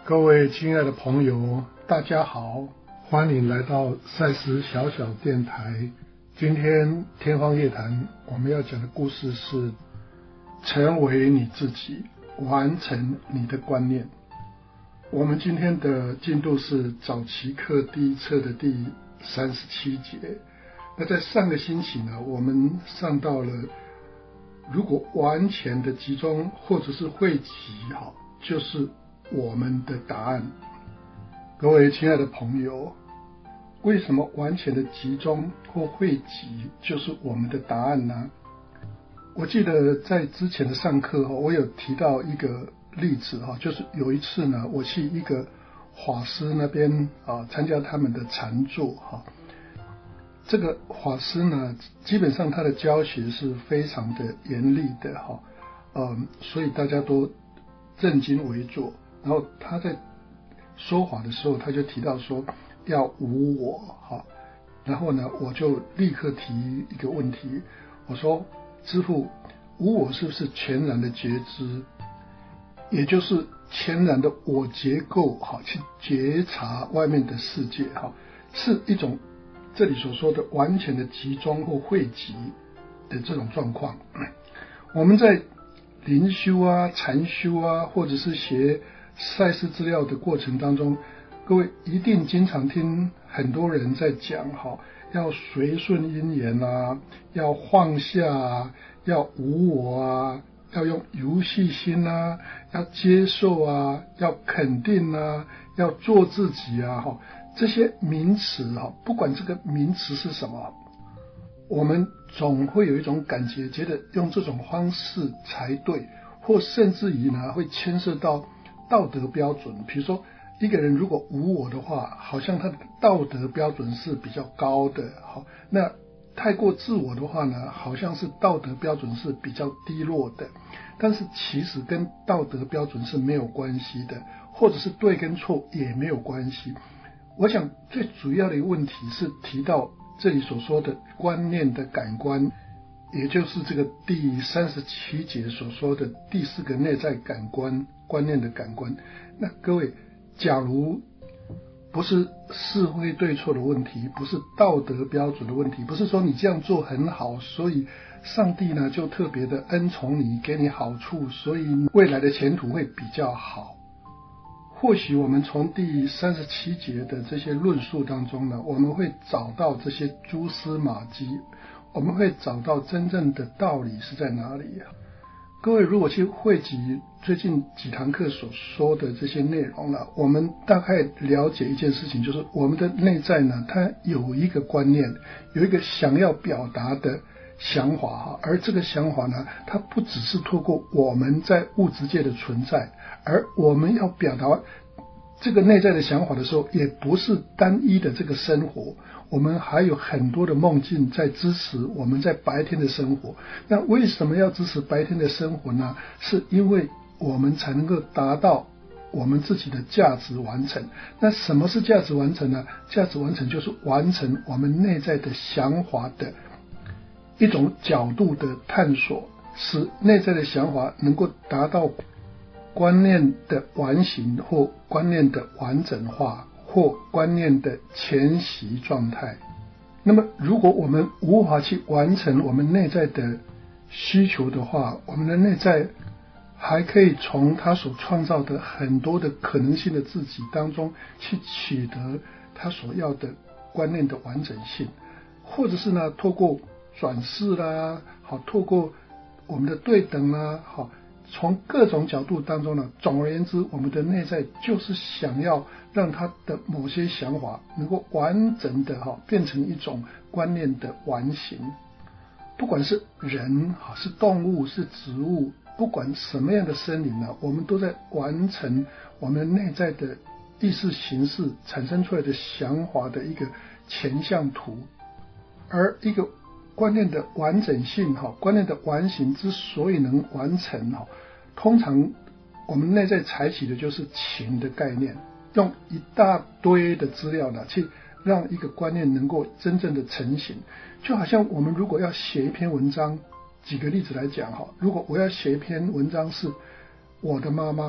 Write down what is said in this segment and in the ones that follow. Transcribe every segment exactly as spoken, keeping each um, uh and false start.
各位亲爱的朋友，大家好，欢迎来到赛斯小小电台。今天天方夜谭我们要讲的故事是成为你自己，完成你的观念。我们今天的进度是早期课第一册的第三十七节。那在上个星期呢，我们上到了如果完全的集中或者是汇集，就是我们的答案。各位亲爱的朋友，为什么完全的集中或汇集就是我们的答案呢？我记得在之前的上课我有提到一个例子，就是有一次呢，我去一个法师那边啊参加他们的禅坐。这个法师呢，基本上他的教学是非常的严厉的，嗯，所以大家都正襟危坐。然后他在说法的时候，他就提到说要无我，然后呢，我就立刻提一个问题，我说师父，无我是不是全然的觉知，也就是全然的我结构去觉察外面的世界，是一种这里所说的完全的集中或汇集的这种状况。我们在灵修啊、禅修啊，或者是学赛斯资料的过程当中，各位一定经常听很多人在讲要随顺因缘啊，要放下啊，要无我啊，要用游戏心啊，要接受啊，要肯定啊，要做自己啊，这些名词，不管这个名词是什么，我们总会有一种感觉，觉得用这种方式才对，或甚至于呢会牵涉到道德标准。比如说一个人如果无我的话，好像他的道德标准是比较高的，那太过自我的话呢，好像是道德标准是比较低落的。但是其实跟道德标准是没有关系的，或者是对跟错也没有关系。我想最主要的一个问题是提到这里所说的观念的感官，也就是这个第三十七节所说的第四个内在感官，观念的感官。那各位，假如不是是非对错的问题，不是道德标准的问题，不是说你这样做很好，所以上帝呢就特别的恩宠你，给你好处，所以未来的前途会比较好。或许我们从第三十七节的这些论述当中呢，我们会找到这些蛛丝马迹，我们会找到真正的道理是在哪里。各位如果去汇集最近几堂课所说的这些内容呢，我们大概了解一件事情，就是我们的内在呢，它有一个观念，有一个想要表达的想法，而这个想法呢，它不只是透过我们在物质界的存在，而我们要表达这个内在的想法的时候，也不是单一的这个生活，我们还有很多的梦境在支持我们在白天的生活。那为什么要支持白天的生活呢？是因为我们才能够达到我们自己的价值完成。那什么是价值完成呢？价值完成就是完成我们内在的想法的一种角度的探索，使内在的想法能够达到观念的完形，或观念的完整化，或观念的前习状态。那么如果我们无法去完成我们内在的需求的话，我们的内在还可以从他所创造的很多的可能性的自己当中去取得他所要的观念的完整性，或者是呢透过转世啦，好，透过我们的对等啦，好，从各种角度当中呢，总而言之，我们的内在就是想要让他的某些想法能够完整的变成一种观念的完形。不管是人是动物是植物，不管什么样的生灵呢，我们都在完成我们内在的意识形式产生出来的想法的一个前向图。而一个观念的完整性，观念的完形之所以能完成，通常我们内在采取的就是情的概念，用一大堆的资料呢，去让一个观念能够真正的成型。就好像我们如果要写一篇文章，举个例子来讲，如果我要写一篇文章是我的妈妈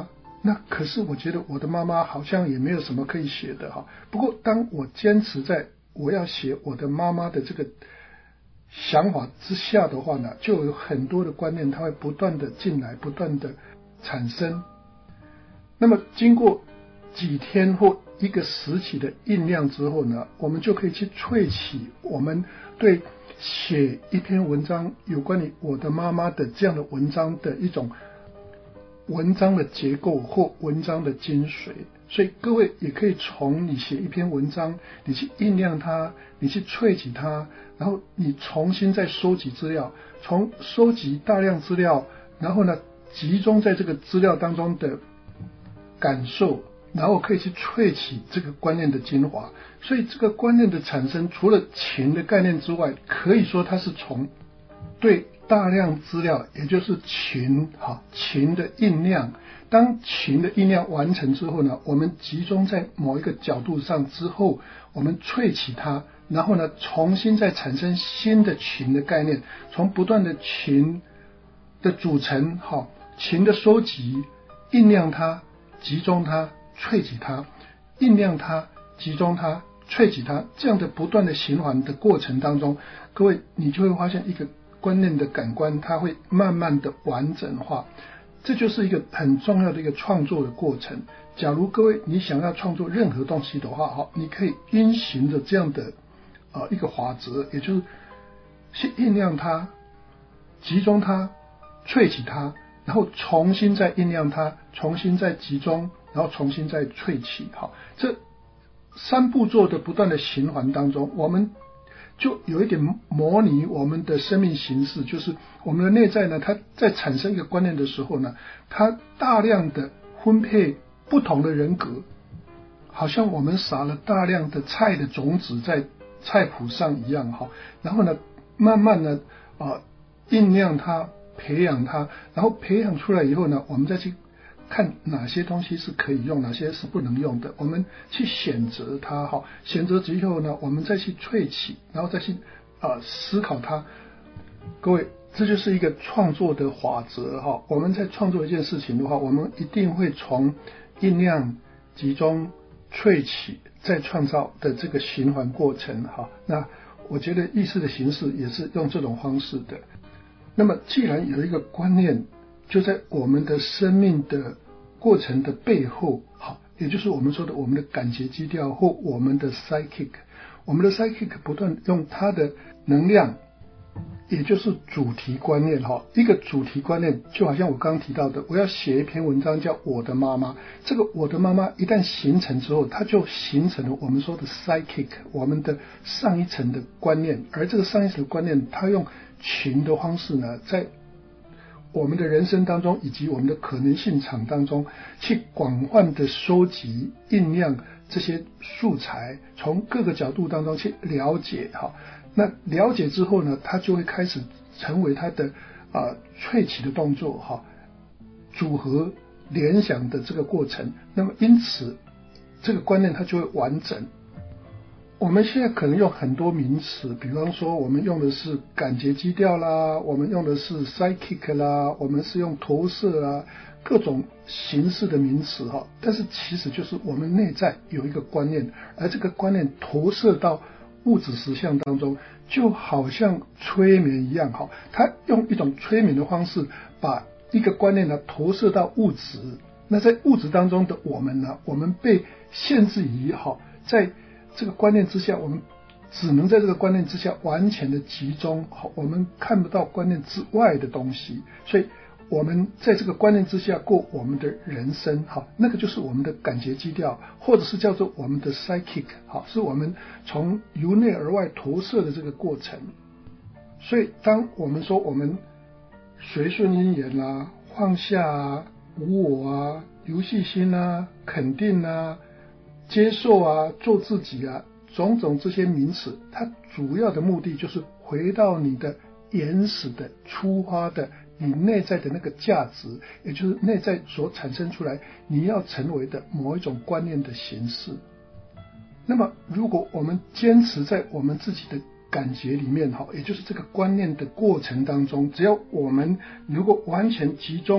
那可是我觉得我的妈妈好像也没有什么可以写的哈。不过当我坚持在我要写我的妈妈的这个想法之下的话呢，就有很多的观念它会不断的进来，不断的产生。那么经过几天或一个时期的酝酿之后呢，我们就可以去萃取我们对写一篇文章有关于我的妈妈的这样的文章的一种文章的结构或文章的精髓。所以各位也可以从你写一篇文章，你去酝酿它，你去萃取它，然后你重新再收集资料，从收集大量资料，然后呢集中在这个资料当中的感受，然后可以去萃取这个观念的精华。所以这个观念的产生，除了情的概念之外，可以说它是从对大量资料，也就是情哈情的酝酿。当情的酝酿完成之后呢，我们集中在某一个角度上之后，我们萃取它，然后呢重新再产生新的情的概念，从不断的情的组成哈情的收集，酝酿它，集中它，萃取它，酝酿它，集中它，萃取它，这样的不断的循环的过程当中，各位你就会发现一个观念的感官，它会慢慢的完整化。这就是一个很重要的一个创作的过程。假如各位你想要创作任何东西的话，哈，你可以遵循着这样的呃一个法则，也就是去酝酿它，集中它，萃取它，然后重新再酝酿它，重新再集中，然后重新再萃取。好，这三步骤的不断的循环当中，我们就有一点模拟我们的生命形式，就是我们的内在呢，它在产生一个观念的时候呢，它大量的分配不同的人格，好像我们撒了大量的菜的种子在菜谱上一样哈。然后呢，慢慢的啊酝酿它，培养它，然后培养出来以后呢，我们再去看哪些东西是可以用，哪些是不能用的，我们去选择它哈。选择之后呢，我们再去萃取，然后再去啊、呃、思考它。各位，这就是一个创作的法则哈。我们在创作一件事情的话，我们一定会从酝酿、集中、萃取再创造的这个循环过程哈。那我觉得意识的形式也是用这种方式的。那么既然有一个观念就在我们的生命的过程的背后，好，也就是我们说的我们的感觉基调或我们的 psychic， 我们的 psychic 不断用它的能量，也就是主题观念哈。一个主题观念就好像我刚刚提到的，我要写一篇文章叫我的妈妈，这个我的妈妈一旦形成之后，它就形成了我们说的 psychic， 我们的上一层的观念。而这个上一层的观念，它用群的方式呢，在我们的人生当中以及我们的可能性场当中去广泛的收集酝酿这些素材，从各个角度当中去了解哈。那了解之后呢，它就会开始成为它的啊、呃、萃取的动作哈，组合联想的这个过程。那么因此这个观念它就会完整。我们现在可能用很多名词，比方说我们用的是感觉基调啦，我们用的是 psychic 啦，我们是用投射啦，各种形式的名词哈。但是其实就是我们内在有一个观念，而这个观念投射到物质实相当中，就好像催眠一样哈。它用一种催眠的方式，把一个观念呢投射到物质。那在物质当中的我们呢，我们被限制于哈，在这个观念之下，我们只能在这个观念之下完全的集中，我们看不到观念之外的东西，所以我们在这个观念之下过我们的人生，那个就是我们的感觉基调，或者是叫做我们的 psychic， 是我们从由内而外投射的这个过程。所以当我们说我们随顺因缘啊，放下啊，无我啊，游戏心啊，肯定啊，接受啊，做自己啊，种种这些名词，它主要的目的就是回到你的原始的出发的你内在的那个价值，也就是内在所产生出来你要成为的某一种观念的形式。那么如果我们坚持在我们自己的感觉里面，也就是这个观念的过程当中，只要我们如果完全集中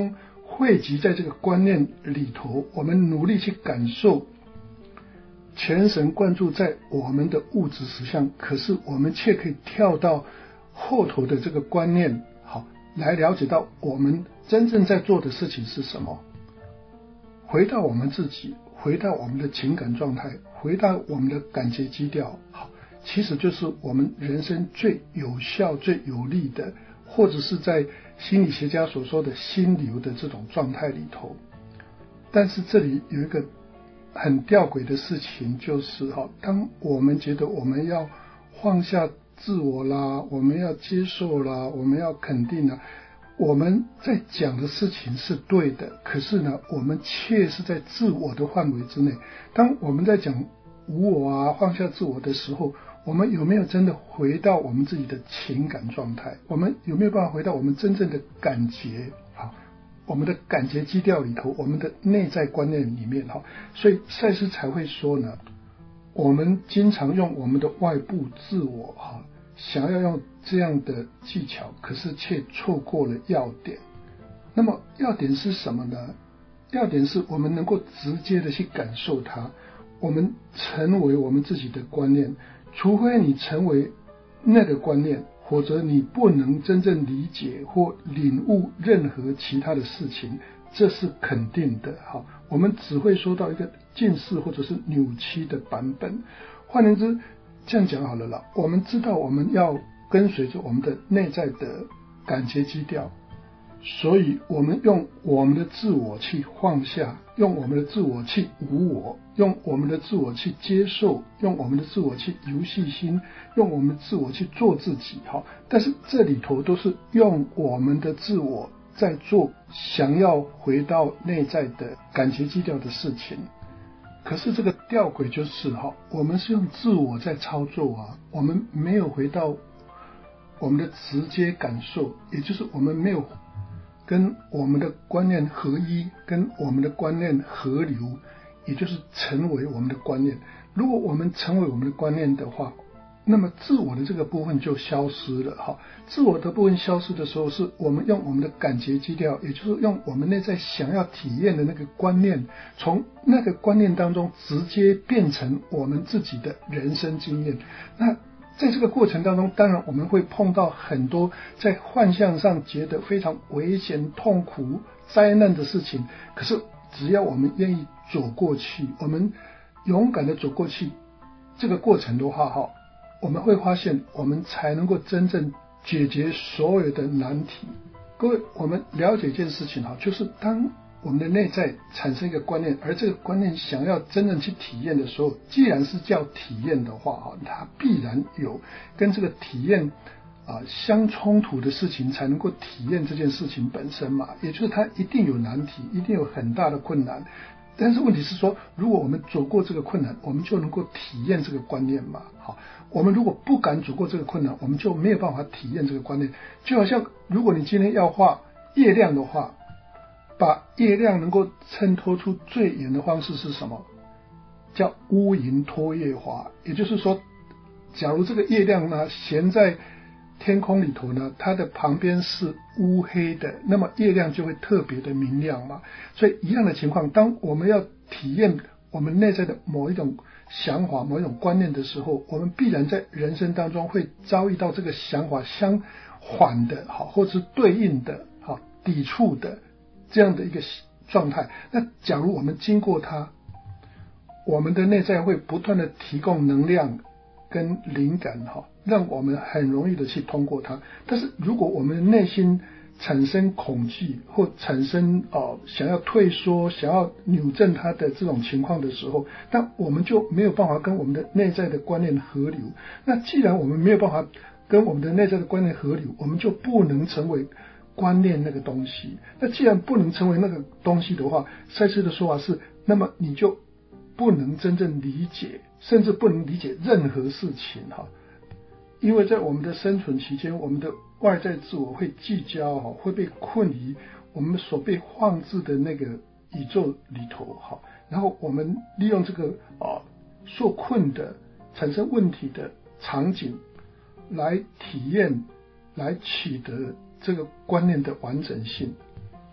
汇集在这个观念里头，我们努力去感受，全神贯注在我们的物质实相，可是我们却可以跳到后头的这个观念，好，来了解到我们真正在做的事情是什么。回到我们自己，回到我们的情感状态，回到我们的感觉基调，好，其实就是我们人生最有效最有力的，或者是在心理学家所说的心流的这种状态里头。但是这里有一个很吊诡的事情，就是当我们觉得我们要放下自我啦，我们要接受啦，我们要肯定啦，我们在讲的事情是对的，可是呢，我们却是在自我的范围之内。当我们在讲无我啊，放下自我的时候，我们有没有真的回到我们自己的情感状态？我们有没有办法回到我们真正的感觉？好，我们的感觉基调里头，我们的内在观念里面，哈，所以赛斯才会说呢，我们经常用我们的外部自我，哈，想要用这样的技巧，可是却错过了要点。那么要点是什么呢？要点是我们能够直接的去感受它，我们成为我们自己的观念，除非你成为那个观念，或者你不能真正理解或领悟任何其他的事情，这是肯定的。好，我们只会收到一个近似或者是扭曲的版本。换言之，这样讲好了啦，我们知道我们要跟随着我们的内在的感觉基调，所以我们用我们的自我去放下，用我们的自我去无我，用我们的自我去接受，用我们的自我去游戏心，用我们的自我去做自己。但是这里头都是用我们的自我在做想要回到内在的感觉基调的事情。可是这个吊诡就是我们是用自我在操作啊，我们没有回到我们的直接感受，也就是我们没有跟我们的观念合一，跟我们的观念合流，也就是成为我们的观念。如果我们成为我们的观念的话，那么自我的这个部分就消失了。哈，自我的部分消失的时候，是我们用我们的感觉基调，也就是用我们内在想要体验的那个观念，从那个观念当中直接变成我们自己的人生经验。那在这个过程当中，当然我们会碰到很多在幻象上觉得非常危险、痛苦、灾难的事情，可是只要我们愿意走过去，我们勇敢的走过去这个过程的话，我们会发现我们才能够真正解决所有的难题。各位，我们了解一件事情，就是当我们的内在产生一个观念，而这个观念想要真正去体验的时候，既然是叫体验的话，它必然有跟这个体验啊相冲突的事情才能够体验这件事情本身嘛，也就是它一定有难题，一定有很大的困难。但是问题是说，如果我们走过这个困难，我们就能够体验这个观念嘛。好，我们如果不敢走过这个困难，我们就没有办法体验这个观念。就好像如果你今天要画月亮的话，把月亮能够衬托出最远的方式是什么？叫乌云托月华。也就是说，假如这个月亮呢悬在天空里头呢，它的旁边是乌黑的，那么月亮就会特别的明亮嘛。所以一样的情况，当我们要体验我们内在的某一种想法、某一种观念的时候，我们必然在人生当中会遭遇到这个想法相反的，好，或者是对应的，好，抵触的这样的一个状态。那假如我们经过它，我们的内在会不断的提供能量跟灵感，让我们很容易的去通过它。但是如果我们内心产生恐惧或产生、呃、想要退缩，想要扭正它的这种情况的时候，那我们就没有办法跟我们的内在的观念合流。那既然我们没有办法跟我们的内在的观念合流，我们就不能成为观念那个东西。那既然不能成为那个东西的话，赛斯的说法是，那么你就不能真正理解，甚至不能理解任何事情哈。因为在我们的生存期间，我们的外在自我会聚焦，会被困于我们所被放置的那个宇宙里头，然后我们利用这个啊受困的产生问题的场景来体验，来取得这个观念的完整性。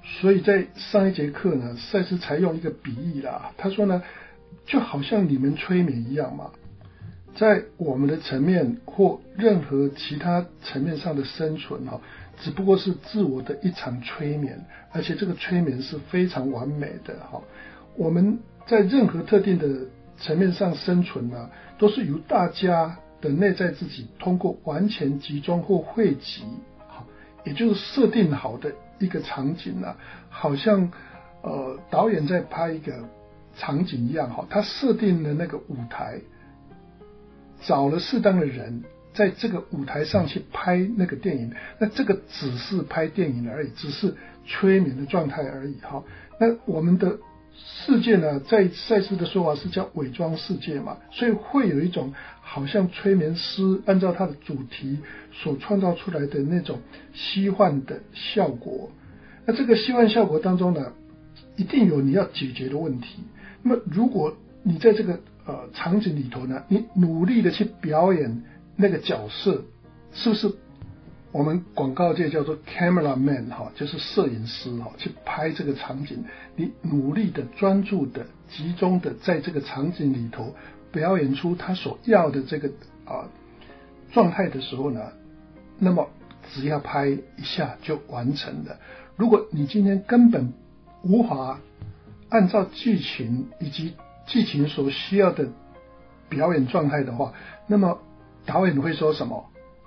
所以在上一节课呢，赛斯才用一个比喻啦，他说呢，就好像你们催眠一样嘛，在我们的层面或任何其他层面上的生存哈，只不过是自我的一场催眠，而且这个催眠是非常完美的哈。我们在任何特定的层面上生存呢，都是由大家的内在自己通过完全集中或汇集，也就是设定好的一个场景啊，好像呃导演在拍一个场景一样哈，他设定了那个舞台，找了适当的人在这个舞台上去拍那个电影，那这个只是拍电影而已，只是催眠的状态而已哈。那我们的世界呢，在赛斯的说法是叫伪装世界嘛，所以会有一种好像催眠师按照他的主题所创造出来的那种虚幻的效果。那这个虚幻效果当中呢，一定有你要解决的问题。那么如果你在这个呃场景里头呢，你努力的去表演那个角色，是不是我们广告界叫做 camera man 哈，就是摄影师哈，去拍这个场景，你努力的、专注的、集中的在这个场景里头表演出他所要的这个啊状态的时候呢，那么只要拍一下就完成了。如果你今天根本无法按照剧情以及剧情所需要的表演状态的话，那么导演会说什么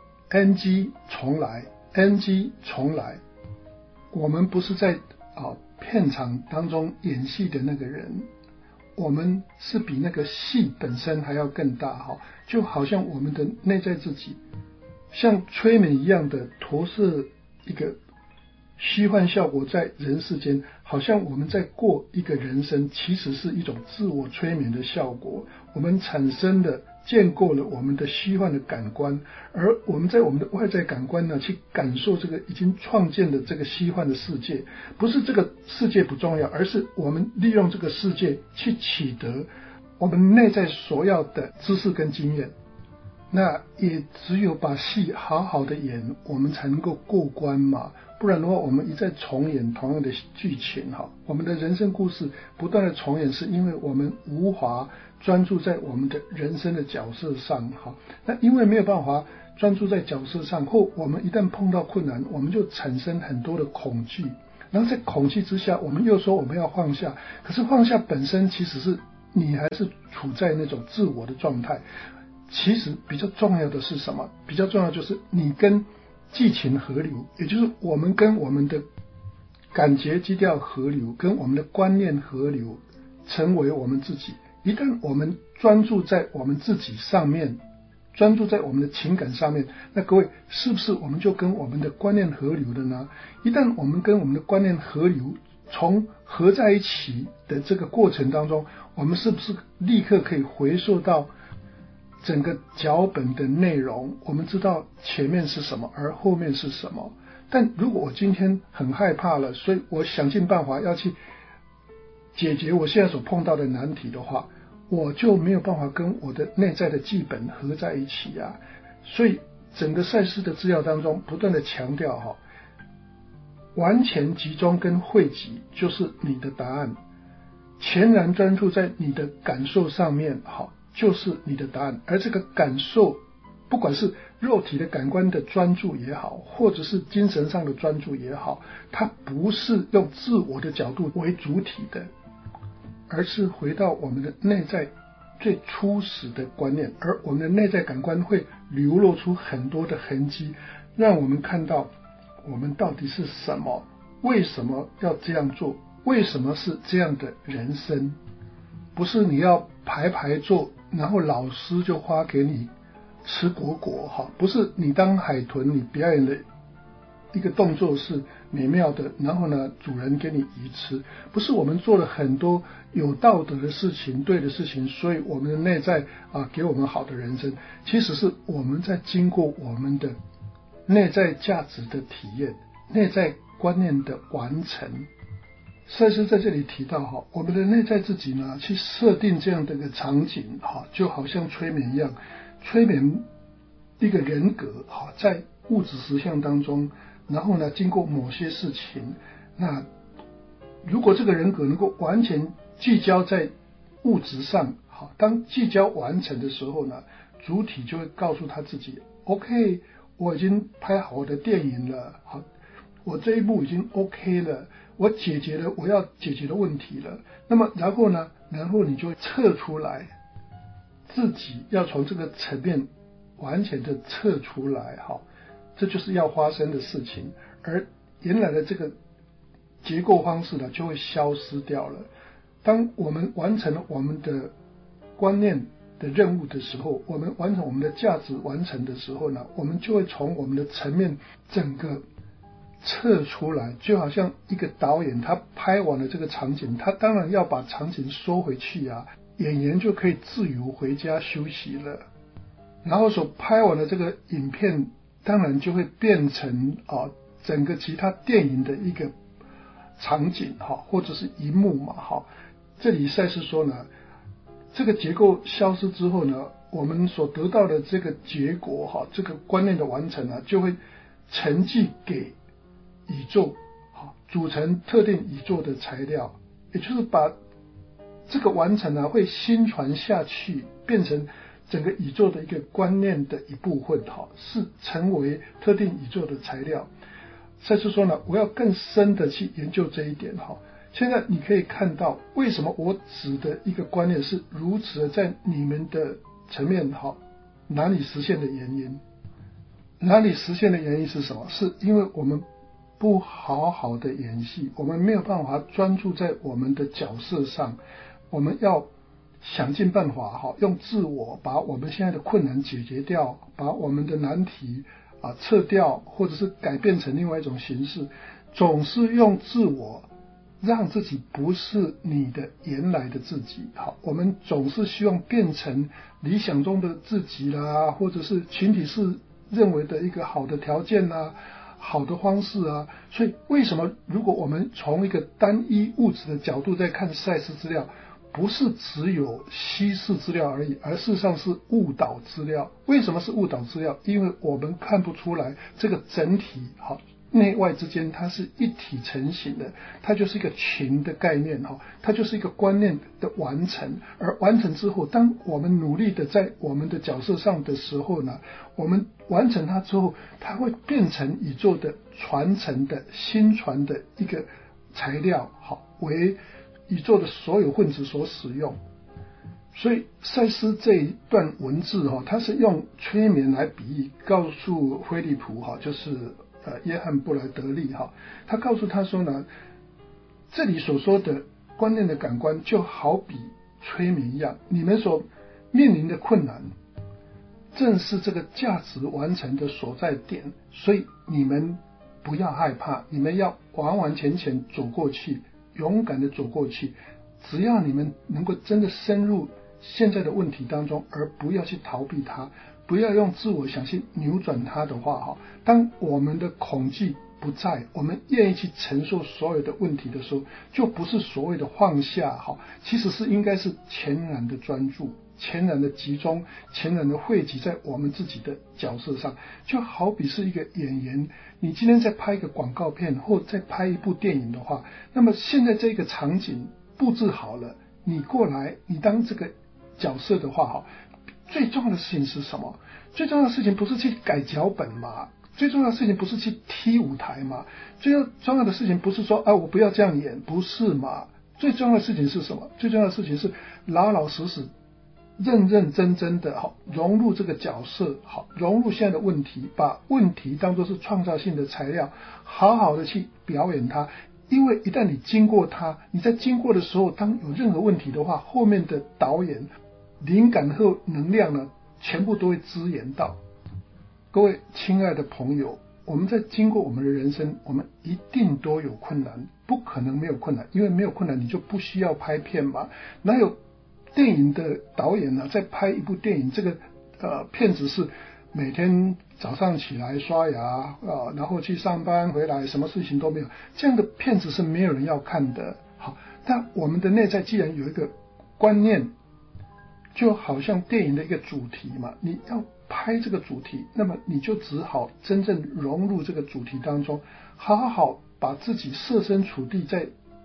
？N G 重来 ，N G 重来。我们不是在啊片场当中演戏的那个人，我们是比那个戏本身还要更大哈，就好像我们的内在自己，像催眠一样的投射一个虚幻效果在人世间，好像我们在过一个人生，其实是一种自我催眠的效果。我们产生的建构了我们的虚幻的感官，而我们在我们的外在感官呢，去感受这个已经创建的这个虚幻的世界。不是这个世界不重要，而是我们利用这个世界去取得我们内在所要的知识跟经验。那也只有把戏好好的演，我们才能够过关嘛，不然的话我们一再重演同样的剧情哈，我们的人生故事不断的重演，是因为我们无法专注在我们的人生的角色上哈。那因为没有办法专注在角色上，或我们一旦碰到困难，我们就产生很多的恐惧，然后在恐惧之下，我们又说我们要放下，可是放下本身其实是你还是处在那种自我的状态。其实比较重要的是什么？比较重要就是你跟剧情合流，也就是我们跟我们的感觉基调合流，跟我们的观念合流，成为我们自己。一旦我们专注在我们自己上面，专注在我们的情感上面，那各位是不是我们就跟我们的观念合流了呢？一旦我们跟我们的观念合流，从合在一起的这个过程当中，我们是不是立刻可以回溯到整个脚本的内容？我们知道前面是什么，而后面是什么。但如果我今天很害怕了，所以我想尽办法要去解决我现在所碰到的难题的话，我就没有办法跟我的内在的剧本合在一起啊。所以整个赛斯的资料当中不断的强调哈，完全集中跟汇集就是你的答案，全然专注在你的感受上面好，就是你的答案。而这个感受，不管是肉体的感官的专注也好，或者是精神上的专注也好，它不是用自我的角度为主体的，而是回到我们的内在最初始的观念，而我们的内在感官会流露出很多的痕迹，让我们看到我们到底是什么，为什么要这样做，为什么是这样的人生。不是你要排排坐，然后老师就发给你吃果果哈，不是你当海豚，你表演的一个动作是美妙的，然后呢主人给你鱼吃，不是我们做了很多有道德的事情，对的事情，所以我们的内在啊给我们好的人生。其实是我们在经过我们的内在价值的体验，内在观念的完成。赛斯在这里提到哈，我们的内在自己呢，去设定这样的一个场景哈，就好像催眠一样，催眠一个人格哈，在物质实相当中，然后呢，经过某些事情，那如果这个人格能够完全聚焦在物质上，好，当聚焦完成的时候呢，主体就会告诉他自己 OK， 我已经拍好我的电影了，好，我这一步已经 OK 了，我解决了我要解决的问题了。那么然后呢，然后你就会测出来，自己要从这个层面完全的测出来，好，这就是要发生的事情，而原来的这个结构方式呢就会消失掉了。当我们完成了我们的观念的任务的时候，我们完成我们的价值完成的时候呢，我们就会从我们的层面整个测出来，就好像一个导演他拍完了这个场景，他当然要把场景收回去啊，演员就可以自由回家休息了。然后所拍完的这个影片当然就会变成啊整个其他电影的一个场景哈，或者是一幕嘛哈。这里赛斯说呢，这个结构消失之后呢，我们所得到的这个结果哈，这个观念的完成呢，就会呈寄给宇宙，好，组成特定宇宙的材料，也就是把这个完成呢，会心传下去，变成整个宇宙的一个观念的一部分，哈，是成为特定宇宙的材料。赛斯说呢，我要更深的去研究这一点，哈。现在你可以看到，为什么我指的一个观念是如此的在你们的层面，哈，难以实现的原因。难以实现的原因是什么？是因为我们不好好的演戏，我们没有办法专注在我们的角色上，我们要想尽办法哈，用自我把我们现在的困难解决掉，把我们的难题啊撤掉，或者是改变成另外一种形式，总是用自我让自己不是你的原来的自己。好，我们总是希望变成理想中的自己啦，或者是群体是认为的一个好的条件啦，好的方式啊。所以为什么如果我们从一个单一物质的角度在看赛斯资料，不是只有稀释资料而已，而事实上是误导资料。为什么是误导资料？因为我们看不出来这个整体好内外之间它是一体成型的，它就是一个群的概念，它就是一个观念的完成。而完成之后，当我们努力的在我们的角色上的时候呢，我们完成它之后，它会变成宇宙的传承的新传的一个材料，好，为宇宙的所有分子所使用。所以赛斯这一段文字它是用催眠来比喻，告诉菲利普就是呃约翰布莱德利他告诉他说呢，这里所说的观念的感官就好比催眠一样，你们所面临的困难正是这个价值完成的所在点，所以你们不要害怕，你们要完完全全走过去，勇敢的走过去。只要你们能够真的深入现在的问题当中，而不要去逃避它，不要用自我想去扭转它的话，当我们的恐惧不在，我们愿意去承受所有的问题的时候，就不是所谓的放下，其实是应该是全然的专注，全然的集中，全然的汇集在我们自己的角色上。就好比是一个演员，你今天在拍一个广告片或在拍一部电影的话，那么现在这个场景布置好了，你过来你当这个角色的话，最重要的事情是什么？最重要的事情不是去改脚本嘛，最重要的事情不是去踢舞台嘛，最重要的事情不是说啊我不要这样演，不是嘛。最重要的事情是什么？最重要的事情是老老实实认认真真的好融入这个角色，好融入现在的问题，把问题当作是创造性的材料，好好的去表演它。因为一旦你经过它，你在经过的时候，当有任何问题的话，后面的导演灵感和能量呢，全部都会支援到。各位亲爱的朋友，我们在经过我们的人生，我们一定都有困难，不可能没有困难，因为没有困难你就不需要拍片嘛。哪有电影的导演呢，在拍一部电影，这个呃片子是每天早上起来刷牙啊、呃，然后去上班回来，什么事情都没有，这样的片子是没有人要看的。好，但我们的内在既然有一个观念，就好像电影的一个主题嘛，你要拍这个主题，那么你就只好真正融入这个主题当中，好好把自己设身处地在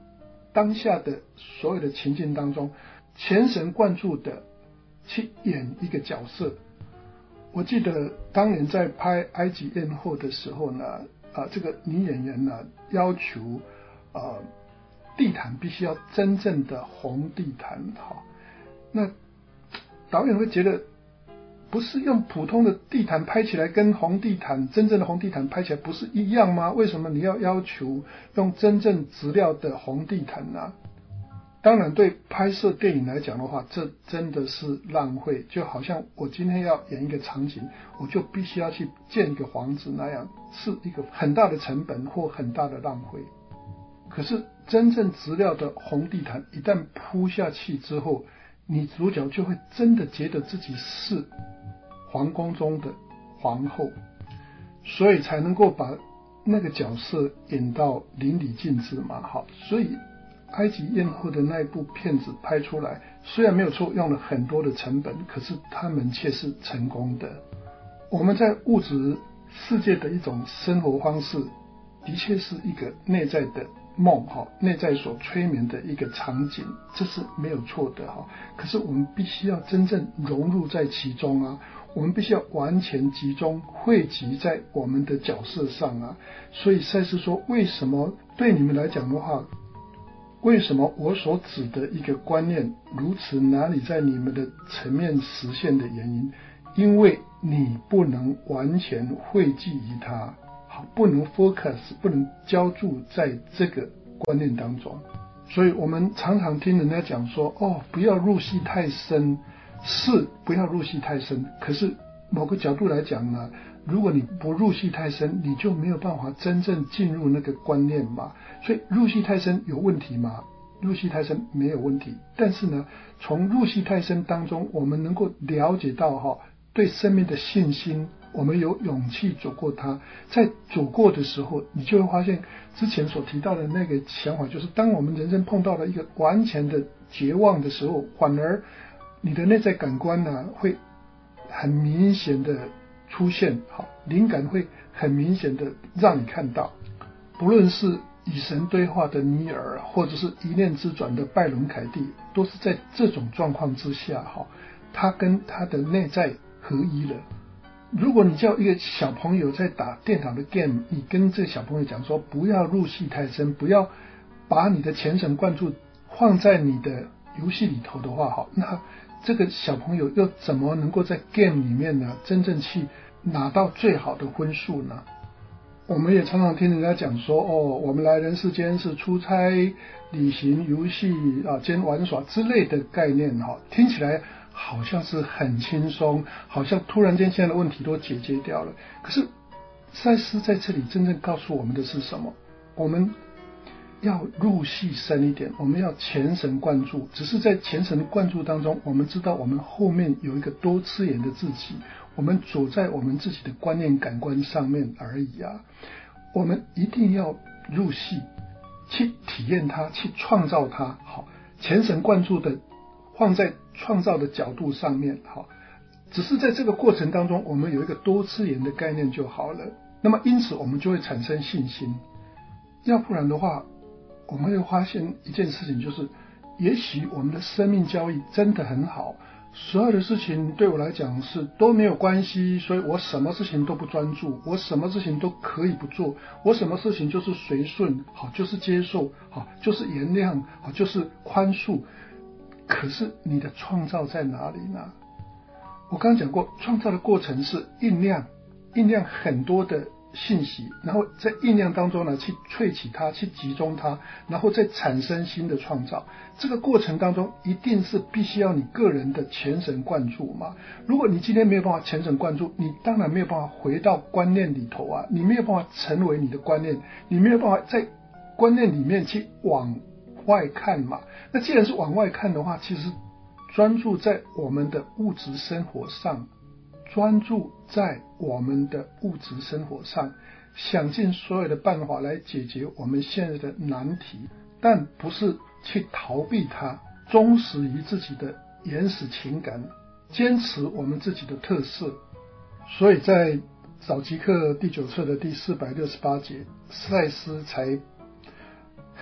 当下的所有的情境当中，全神贯注的去演一个角色。我记得当年在拍埃及艳后的时候呢，啊，这个女演员呢要求，呃，地毯必须要真正的红地毯，好，那导演会觉得，不是用普通的地毯拍起来跟红地毯真正的红地毯拍起来不是一样吗？为什么你要要求用真正质料的红地毯呢？当然对拍摄电影来讲的话，这真的是浪费，就好像我今天要演一个场景，我就必须要去建一个房子那样，是一个很大的成本或很大的浪费。可是真正质料的红地毯一旦铺下去之后，你主角就会真的觉得自己是皇宫中的皇后，所以才能够把那个角色演到淋漓尽致嘛。好，所以埃及艳后的那一部片子拍出来，虽然没有错，用了很多的成本，可是他们却是成功的。我们在物质世界的一种生活方式，的确是一个内在的梦，内在所催眠的一个场景，这是没有错的。可是我们必须要真正融入在其中啊，我们必须要完全集中汇集在我们的角色上啊。所以赛斯说，为什么对你们来讲的话，为什么我所指的一个观念如此难以在你们的层面实现的原因，因为你不能完全汇集于它，好，不能 focus， 不能浇筑在这个观念当中。所以我们常常听人家讲说，哦，不要入戏太深，是不要入戏太深，可是某个角度来讲呢，如果你不入戏太深，你就没有办法真正进入那个观念嘛。所以入戏太深有问题吗？入戏太深没有问题，但是呢，从入戏太深当中，我们能够了解到哈，对生命的信心，我们有勇气走过它。在走过的时候，你就会发现之前所提到的那个想法，就是当我们人生碰到了一个完全的绝望的时候，反而你的内在感官呢，会很明显的出现，好，灵感会很明显的让你看到，不论是与神对话的尼尔，或者是一念之转的拜伦凯蒂，都是在这种状况之下，哈，他跟他的内在合一了。如果你叫一个小朋友在打电脑的 game， 你跟这个小朋友讲说，不要入戏太深，不要把你的全神贯注放在你的游戏里头的话，哈，那这个小朋友又怎么能够在 game 里面呢，真正去拿到最好的分数呢？我们也常常听人家讲说，哦，我们来人世间是出差、旅行、游戏啊、兼玩耍之类的概念，哈，听起来好像是很轻松，好像突然间现在的问题都解决掉了。可是赛斯在这里真正告诉我们的是什么？我们要入戏深一点，我们要全神贯注。只是在全神贯注当中，我们知道我们后面有一个多次元的自己，我们走在我们自己的观念感官上面而已啊。我们一定要入戏，去体验它，去创造它，好，全神贯注的放在创造的角度上面，好，只是在这个过程当中，我们有一个多次元的概念就好了。那么因此我们就会产生信心。要不然的话，我们会发现一件事情，就是也许我们的生命教育真的很好，所有的事情对我来讲是都没有关系，所以我什么事情都不专注，我什么事情都可以不做，我什么事情就是随顺，好，就是接受，好，就是原谅，好，就是宽恕。可是你的创造在哪里呢？我刚刚讲过，创造的过程是酝酿，酝酿很多的信息，然后在酝酿当中呢，去萃取它，去集中它，然后再产生新的创造。这个过程当中一定是必须要你个人的全神贯注嘛。如果你今天没有办法全神贯注，你当然没有办法回到观念里头啊，你没有办法成为你的观念，你没有办法在观念里面去往外看嘛。那既然是往外看的话，其实专注在我们的物质生活上，专注在我们的物质生活上，想尽所有的办法来解决我们现在的难题，但不是去逃避它，忠实于自己的原始情感，坚持我们自己的特色。所以在早期课第九册的第四百六十八节，赛斯才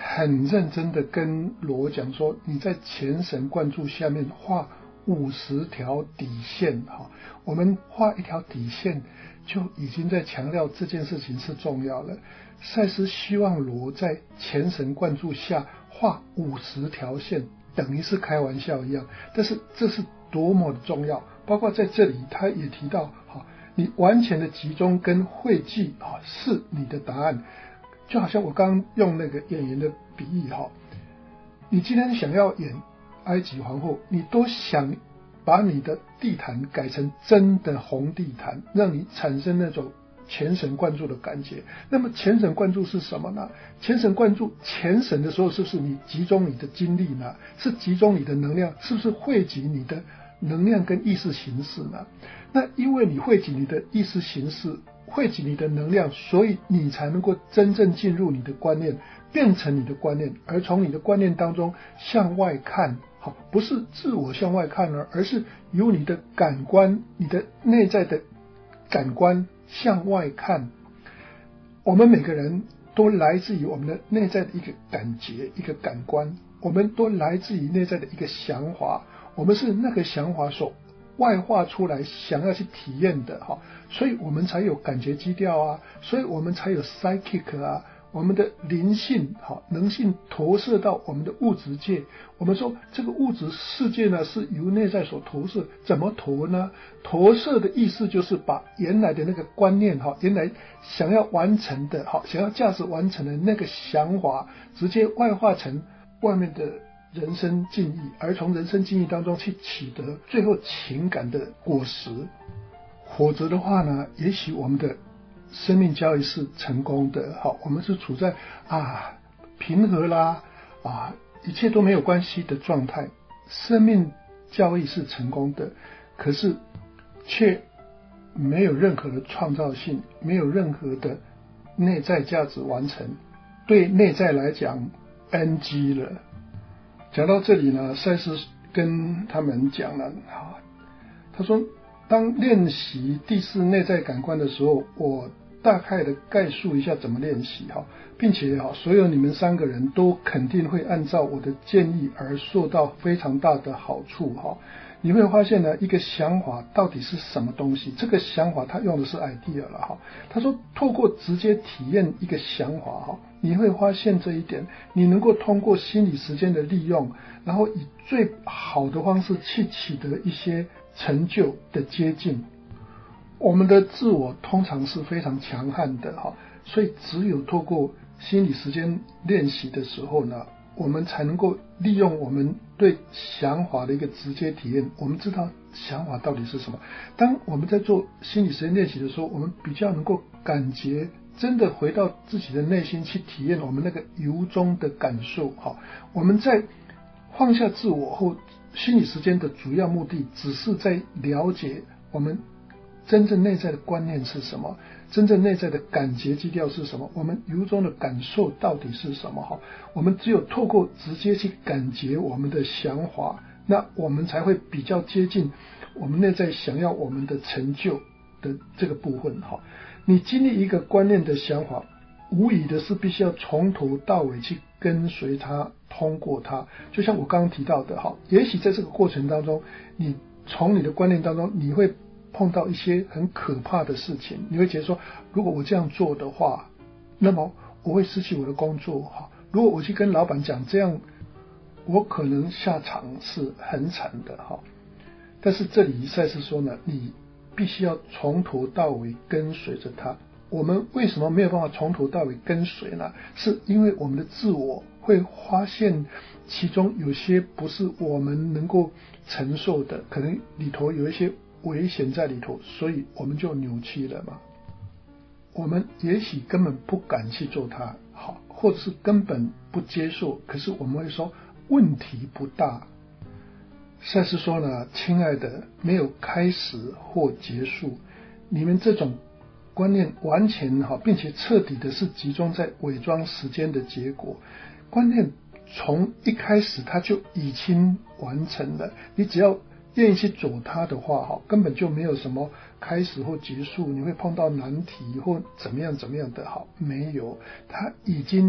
很认真的跟罗讲说，你在全神贯注下面画五十条底线哈，我们画一条底线就已经在强调这件事情是重要了。赛斯希望罗在全神贯注下画五十条线，等于是开玩笑一样，但是这是多么的重要。包括在这里他也提到，好，你完全的集中跟汇聚啊，是你的答案。就好像我刚刚用那个演员的比喻哈，你今天想要演埃及皇后，你都想把你的地毯改成真的红地毯，让你产生那种全神贯注的感觉。那么全神贯注是什么呢？全神贯注全神的时候，是不是你集中你的精力呢？是集中你的能量，是不是汇集你的能量跟意识形式呢？那因为你汇集你的意识形式，汇集你的能量，所以你才能够真正进入你的观念，变成你的观念，而从你的观念当中向外看，好，不是自我向外看了，而是由你的感官，你的内在的感官向外看。我们每个人都来自于我们的内在的一个感觉，一个感官，我们都来自于内在的一个想法，我们是那个想法所外化出来想要去体验的哈，所以我们才有感觉基调啊，所以我们才有 psychic 啊，我们的灵性哈能性投射到我们的物质界。我们说这个物质世界呢是由内在所投射，怎么投呢？投射的意思就是把原来的那个观念哈，原来想要完成的哈，想要价值完成的那个想法，直接外化成外面的人生境遇，而从人生境遇当中去取得最后情感的果实。否则的话呢，也许我们的生命教育是成功的，好，我们是处在啊平和啦啊一切都没有关系的状态，生命教育是成功的，可是却没有任何的创造性，没有任何的内在价值完成，对内在来讲 N G 了。讲到这里呢，赛斯跟他们讲了，他说当练习第四内在感官的时候，我大概的概述一下怎么练习，并且所有你们三个人都肯定会按照我的建议而受到非常大的好处。你会发现呢，一个想法到底是什么东西，这个想法他用的是 idea 了。他说透过直接体验一个想法，你会发现这一点，你能够通过心理时间的利用，然后以最好的方式去取得一些成就的接近。我们的自我通常是非常强悍的，所以只有透过心理时间练习的时候呢，我们才能够利用我们对想法的一个直接体验，我们知道想法到底是什么。当我们在做心理时间练习的时候，我们比较能够感觉真的回到自己的内心去体验我们那个由衷的感受。我们在放下自我后，心理时间的主要目的只是在了解我们真正内在的观念是什么，真正内在的感觉基调是什么，我们由衷的感受到底是什么。我们只有透过直接去感觉我们的想法，那我们才会比较接近我们内在想要我们的成就的这个部分。你经历一个观念的想法，无疑的是必须要从头到尾去跟随它，通过它。就像我刚刚提到的，也许在这个过程当中，你从你的观念当中，你会碰到一些很可怕的事情，你会觉得说，如果我这样做的话，那么我会失去我的工作。如果我去跟老板讲这样，我可能下场是很惨的。但是这里赛斯说呢，你必须要从头到尾跟随着他。我们为什么没有办法从头到尾跟随呢？是因为我们的自我会发现其中有些不是我们能够承受的，可能里头有一些危险在里头，所以我们就扭曲了嘛。我们也许根本不敢去做它，好，或者是根本不接受，可是我们会说问题不大。赛斯说呢，亲爱的，没有开始或结束，你们这种观念完全好，并且彻底的是集中在伪装时间的结果。观念从一开始它就已经完成了，你只要愿意去走它的话，根本就没有什么开始或结束，你会碰到难题或怎么样怎么样的，好，没有，它已经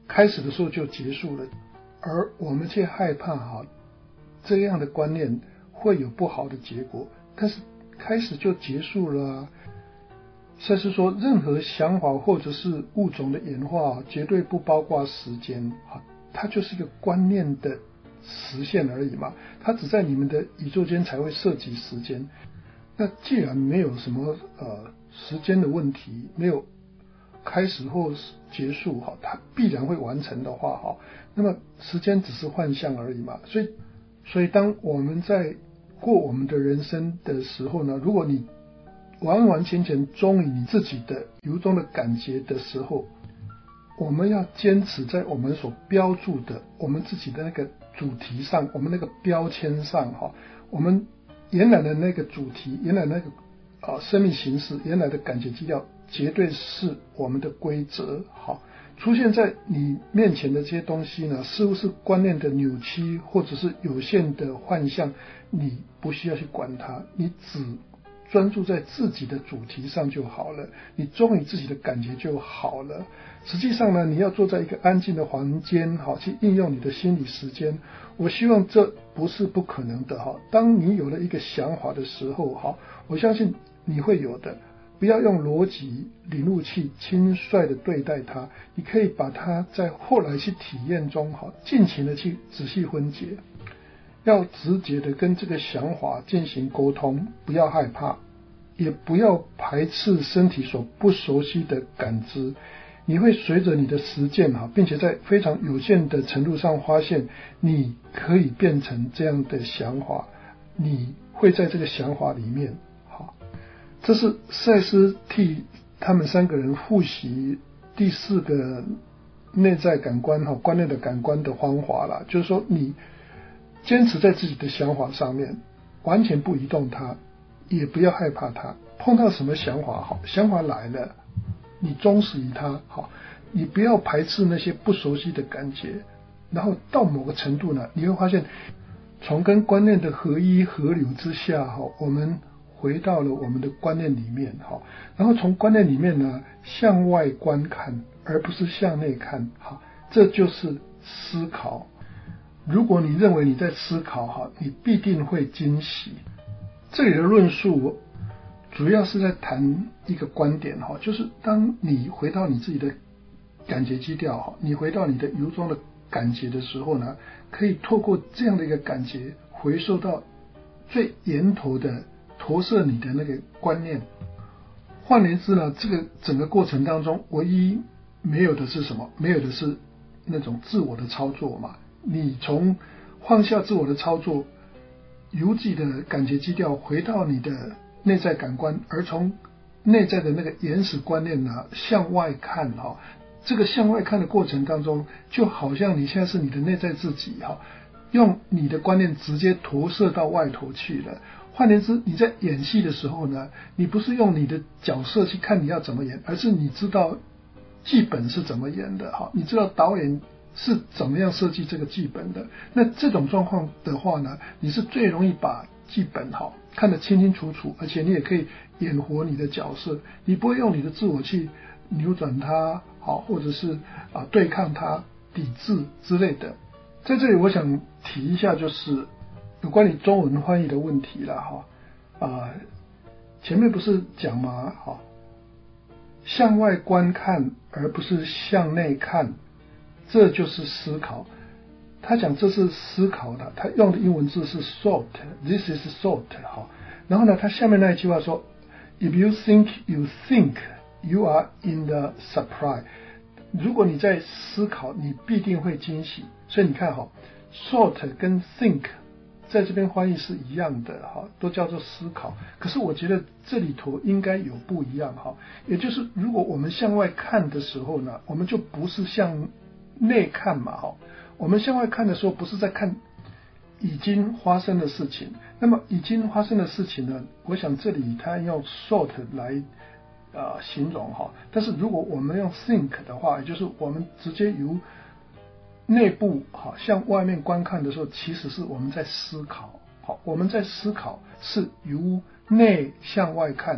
开始的时候就结束了，而我们却害怕哈这样的观念会有不好的结果，但是开始就结束了啊。赛斯说，任何想法或者是物种的演化绝对不包括时间，它就是一个观念的实现而已嘛，它只在你们的宇宙间才会涉及时间。那既然没有什么呃时间的问题，没有开始或结束哈，它必然会完成的话哈，那么时间只是幻象而已嘛。所以，所以当我们在过我们的人生的时候呢，如果你完完全全忠于你自己的由衷的感觉的时候，我们要坚持在我们所标注的我们自己的那个主题上，我们那个标签上哈，我们原来的那个主题，原来那个啊、呃、生命形式，原来的感觉基调，绝对是我们的规则。好，出现在你面前的这些东西呢，似乎是观念的扭曲或者是有限的幻象，你不需要去管它，你只专注在自己的主题上就好了，你忠于自己的感觉就好了。实际上呢，你要坐在一个安静的房间，好去应用你的心理时间。我希望这不是不可能的哈。当你有了一个想法的时候，哈，我相信你会有的。不要用逻辑领悟器轻率的对待它，你可以把它在后来去体验中，哈，尽情的去仔细分解。要直接的跟这个想法进行沟通，不要害怕，也不要排斥身体所不熟悉的感知。你会随着你的实践，并且在非常有限的程度上发现，你可以变成这样的想法，你会在这个想法里面。好，这是赛斯替他们三个人复习第四个内在感官观念的感官的方法啦，就是说你坚持在自己的想法上面，完全不移动它，也不要害怕它。碰到什么想法，好，想法来了，你忠实于它，好，你不要排斥那些不熟悉的感觉。然后到某个程度呢，你会发现，从跟观念的合一合流之下，哈，我们回到了我们的观念里面，哈，然后从观念里面呢向外观看，而不是向内看，哈，这就是思考。如果你认为你在思考哈，你必定会惊喜。这里的论述主要是在谈一个观点哈，就是当你回到你自己的感觉基调哈，你回到你的由衷的感觉的时候呢，可以透过这样的一个感觉，回溯到最源头的投射你的那个观念。换言之呢，这个整个过程当中，唯一没有的是什么？没有的是那种自我的操作嘛。你从放下自我的操作，由自己的感觉基调回到你的内在感官，而从内在的那个原始观念呢向外看哈，这个向外看的过程当中，就好像你现在是你的内在自己哈，用你的观念直接投射到外头去了。换言之，你在演戏的时候呢，你不是用你的角色去看你要怎么演，而是你知道剧本是怎么演的哈，你知道导演是怎么样设计这个剧本的。那这种状况的话呢，你是最容易把剧本好看得清清楚楚，而且你也可以演活你的角色，你不会用你的自我去扭转它，好，或者是啊对抗它、抵制之类的。在这里我想提一下，就是有关于中文翻译的问题了哈。啊，前面不是讲吗？好，向外观看而不是向内看，这就是思考。他讲这是思考的，他用的英文字是 thought，this is thought， 好，然后呢，他下面那一句话说 ，if you think you think you are in the surprise， 如果你在思考，你必定会惊喜。所以你看哈 ，thought 跟 think 在这边翻译是一样的哈，都叫做思考。可是我觉得这里头应该有不一样哈，也就是如果我们向外看的时候呢，我们就不是向内看嘛哈。我们向外看的时候，不是在看已经发生的事情。那么已经发生的事情呢，我想这里他用 thought 来呃形容哈。但是如果我们用 think 的话，也就是我们直接由内部好向外面观看的时候，其实是我们在思考。好，我们在思考是由内向外看，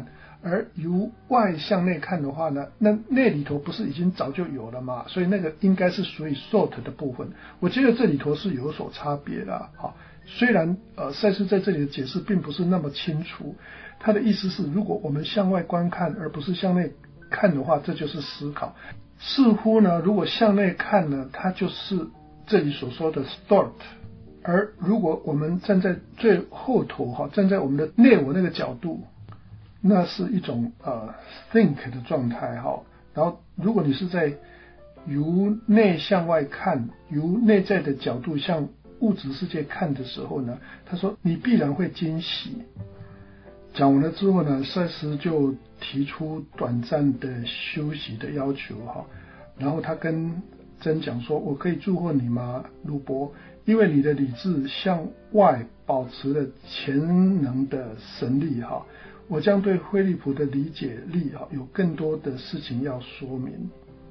而由外向内看的话呢，那那里头不是已经早就有了吗？所以那个应该是属于 sort 的部分。我觉得这里头是有所差别的啊。虽然呃赛斯在这里的解释并不是那么清楚，他的意思是如果我们向外观看而不是向内看的话，这就是思考。似乎呢，如果向内看呢，它就是这里所说的 sort。而如果我们站在最后头哈，站在我们的内我那个角度，那是一种呃 think 的状态哈。然后如果你是在由内向外看，由内在的角度向物质世界看的时候呢，他说你必然会惊喜。讲完了之后呢，赛斯就提出短暂的休息的要求哈，然后他跟真讲说，我可以祝贺你吗，鲁伯？因为你的理智向外保持了潜能的神力哈，我将对菲利普的理解力哈有更多的事情要说明。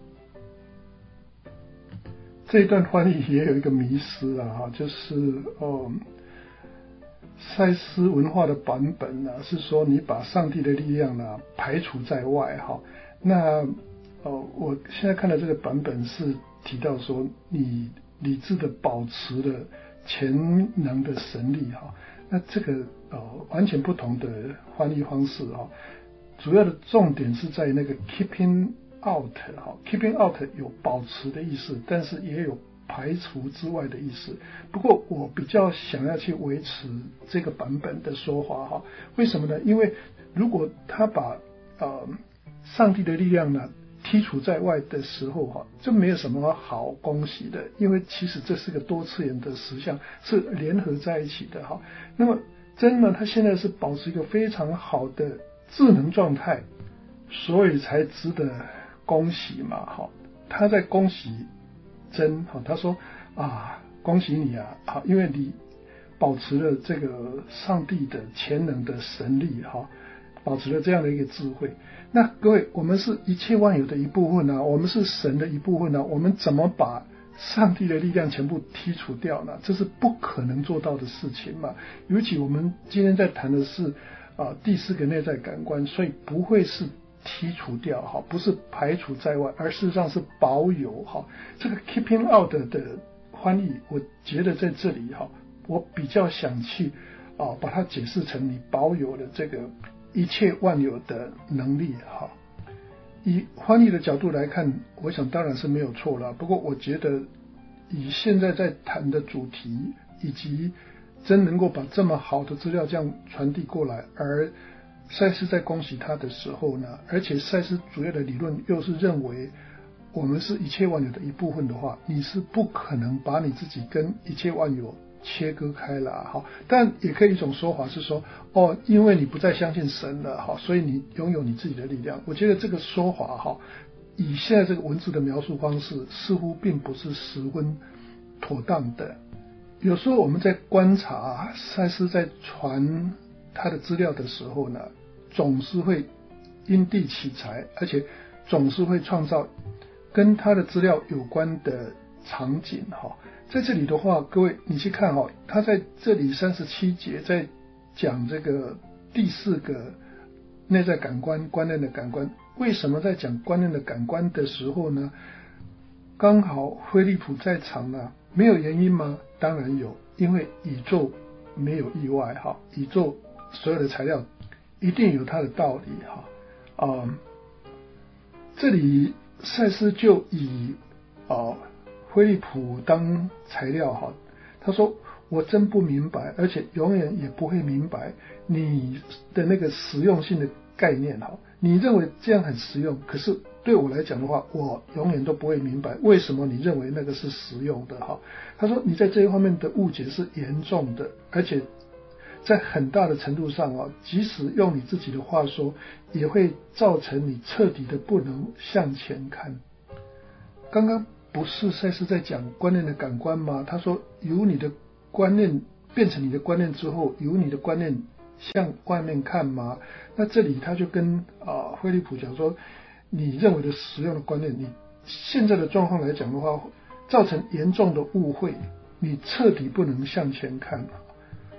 这一段翻译也有一个迷思啊哈，就是哦，赛斯文化的版本呢是说你把上帝的力量呢排除在外哈，那哦我现在看的这个版本是提到说你理智的保持了潜能的神力哈，那这个呃完全不同的翻译方式哈，主要的重点是在那个 keeping out 哈 ，keeping out 有保持的意思，但是也有排除之外的意思。不过我比较想要去维持这个版本的说法哈，为什么呢？因为如果他把呃上帝的力量呢剔除在外的时候哈，这没有什么好恭喜的，因为其实这是个多次元的实相，是联合在一起的哈。那么真呢，他现在是保持一个非常好的智能状态，所以才值得恭喜嘛哈。他在恭喜真哈，他说啊，恭喜你啊，好，因为你保持了这个上帝的潜能的神力哈。保持了这样的一个智慧，那各位，我们是一切万有的一部分啊，我们是神的一部分啊，我们怎么把上帝的力量全部剔除掉呢？这是不可能做到的事情嘛。尤其我们今天在谈的是啊、呃、第四个内在感官，所以不会是剔除掉哈，不是排除在外，而事实上是保有哈。这个 keeping out 的翻译，我觉得在这里哈，我比较想去啊、呃、把它解释成你保有的这个一切万有的能力哈，以翻译的角度来看，我想当然是没有错了。不过我觉得以现在在谈的主题，以及真能够把这么好的资料这样传递过来，而赛斯在恭喜他的时候呢，而且赛斯主要的理论又是认为我们是一切万有的一部分的话，你是不可能把你自己跟一切万有切割开了哈，但也可以一种说法是说，哦，因为你不再相信神了哈，所以你拥有你自己的力量。我觉得这个说法哈，以现在这个文字的描述方式，似乎并不是十分妥当的。有时候我们在观察赛斯在传他的资料的时候呢，总是会因地取材，而且总是会创造跟他的资料有关的场景哈。在这里的话，各位你去看哈，他在这里三十七节在讲这个第四个内在感官观念的感官。为什么在讲观念的感官的时候呢，刚好菲利普在场呢？没有原因吗？当然有，因为宇宙没有意外哈，宇宙所有的材料一定有它的道理哈。啊、呃，这里赛斯就以啊。呃菲利普当材料哈，他说我真不明白，而且永远也不会明白你的那个实用性的概念哈。你认为这样很实用，可是对我来讲的话，我永远都不会明白为什么你认为那个是实用的哈。他说你在这一方面的误解是严重的，而且在很大的程度上啊，即使用你自己的话说，也会造成你彻底的不能向前看。刚刚不是赛斯在讲观念的感官吗？他说由你的观念变成你的观念之后，由你的观念向外面看吗？那这里他就跟啊菲利普讲说，你认为的实用的观念，你现在的状况来讲的话，造成严重的误会，你彻底不能向前看。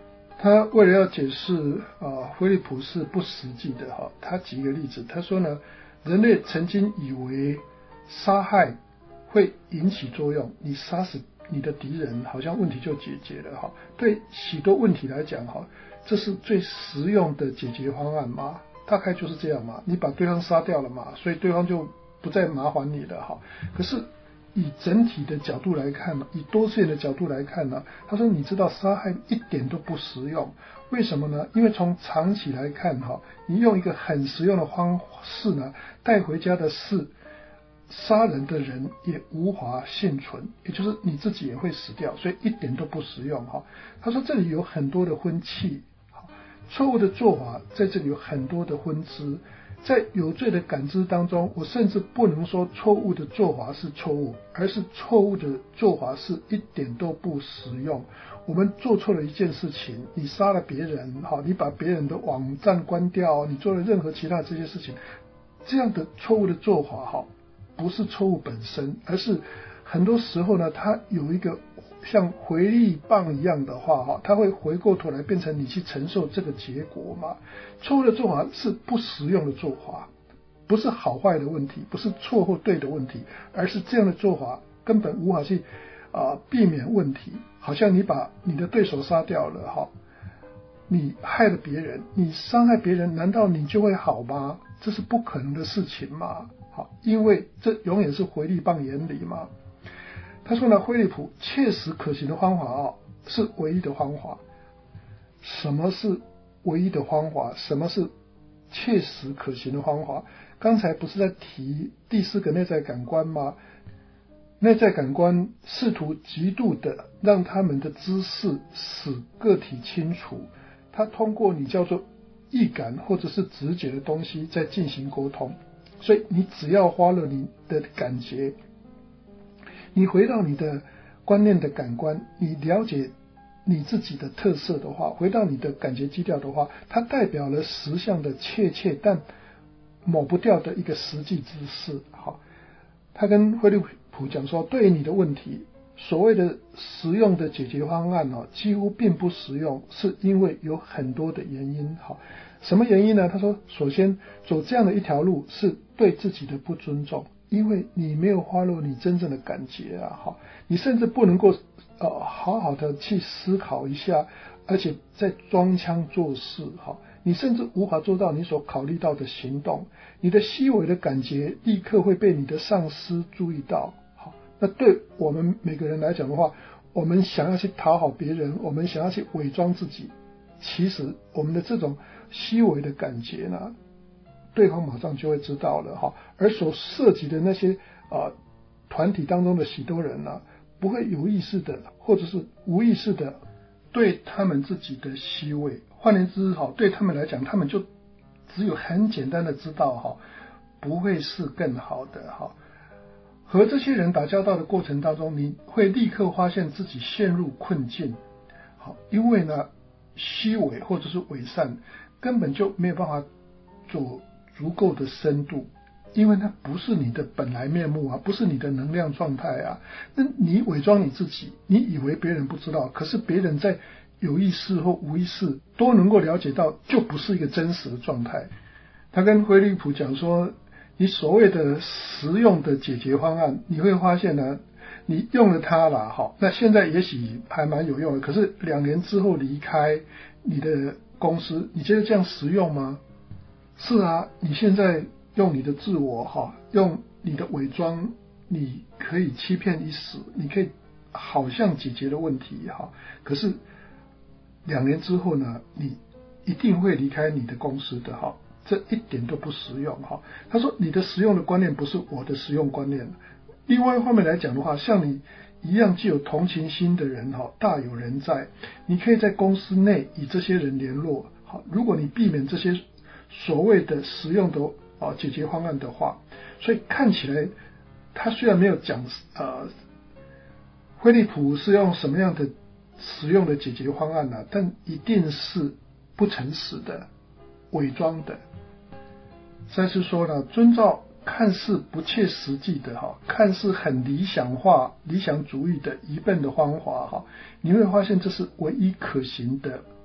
他为了要解释啊，菲利普是不实际的哈，他举一个例子，他说呢，人类曾经以为杀害会引起作用，你杀死你的敌人，好像问题就解决了哈。对许多问题来讲哈，这是最实用的解决方案嘛，大概就是这样嘛，你把对方杀掉了嘛，所以对方就不再麻烦你了哈。可是以整体的角度来看呢，以多数人的角度来看呢，他说你知道杀害一点都不实用，为什么呢？因为从长期来看哈，你用一个很实用的方式呢，带回家的是杀人的人也无法幸存，也就是你自己也会死掉，所以一点都不实用哈。他说这里有很多的分歧，错误的做法在这里有很多的分支。在有罪的感知当中，我甚至不能说错误的做法是错误，而是错误的做法是一点都不实用。我们做错了一件事情，你杀了别人，你把别人的网站关掉，你做了任何其他这些事情，这样的错误的做法不是错误本身，而是很多时候呢，它有一个像回力棒一样的话，它会回过头来变成你去承受这个结果嘛。错误的做法是不实用的做法，不是好坏的问题，不是错或对的问题，而是这样的做法根本无法去、呃、避免问题。好像你把你的对手杀掉了，你害了别人，你伤害别人，难道你就会好吗？这是不可能的事情嘛。好，因为这永远是回力棒原理嘛。他说呢，菲利普切实可行的方法哦，是唯一的方法。什么是唯一的方法？什么是切实可行的方法？刚才不是在提第四个内在感官吗？内在感官试图极度的让他们的知识使个体清楚，他通过你叫做意感或者是直觉的东西在进行沟通。所以你只要花了你的感觉，你回到你的观念的感官，你了解你自己的特色的话，回到你的感觉基调的话，它代表了实相的确切但抹不掉的一个实际之事。好，他跟菲利普讲说，对于你的问题，所谓的实用的解决方案哦，几乎并不实用，是因为有很多的原因。好，什么原因呢？他说，首先走这样的一条路是对自己的不尊重，因为你没有花落你真正的感觉啊，好，你甚至不能够呃好好的去思考一下，而且在装腔作势，好，你甚至无法做到你所考虑到的行动，你的细微的感觉立刻会被你的上司注意到。好，那对我们每个人来讲的话，我们想要去讨好别人，我们想要去伪装自己，其实我们的这种细微的感觉呢，对方马上就会知道了哈。而所涉及的那些呃团体当中的许多人呢，不会有意识的或者是无意识的对他们自己的虚伪，换言之哈，对他们来讲，他们就只有很简单的知道哈，不会是更好的哈。和这些人打交道的过程当中，你会立刻发现自己陷入困境。好，因为呢，虚伪或者是伪善根本就没有办法做足够的深度，因为它不是你的本来面目啊，不是你的能量状态啊。那你伪装你自己，你以为别人不知道，可是别人在有意识或无意识都能够了解到，就不是一个真实的状态。他跟菲利普讲说，你所谓的实用的解决方案，你会发现呢，你用了它了，好，那现在也许还蛮有用的，可是两年之后离开你的公司，你觉得这样实用吗？是啊，你现在用你的自我哈，用你的伪装，你可以欺骗一时，你可以好像解决了问题哈，可是两年之后呢，你一定会离开你的公司的哈，这一点都不实用哈。他说你的实用的观念不是我的实用观念。另外一方面来讲的话，像你一样具有同情心的人哈，大有人在，你可以在公司内与这些人联络。好，如果你避免这些所谓的实用的啊解决方案的话，所以看起来他虽然没有讲呃菲利普是用什么样的实用的解决方案呢、啊？但一定是不诚实的、伪装的。再是说呢，遵照看似不切实际的哈，看似很理想化、理想主义的一笨的方法哈，你会发现这是唯一可行的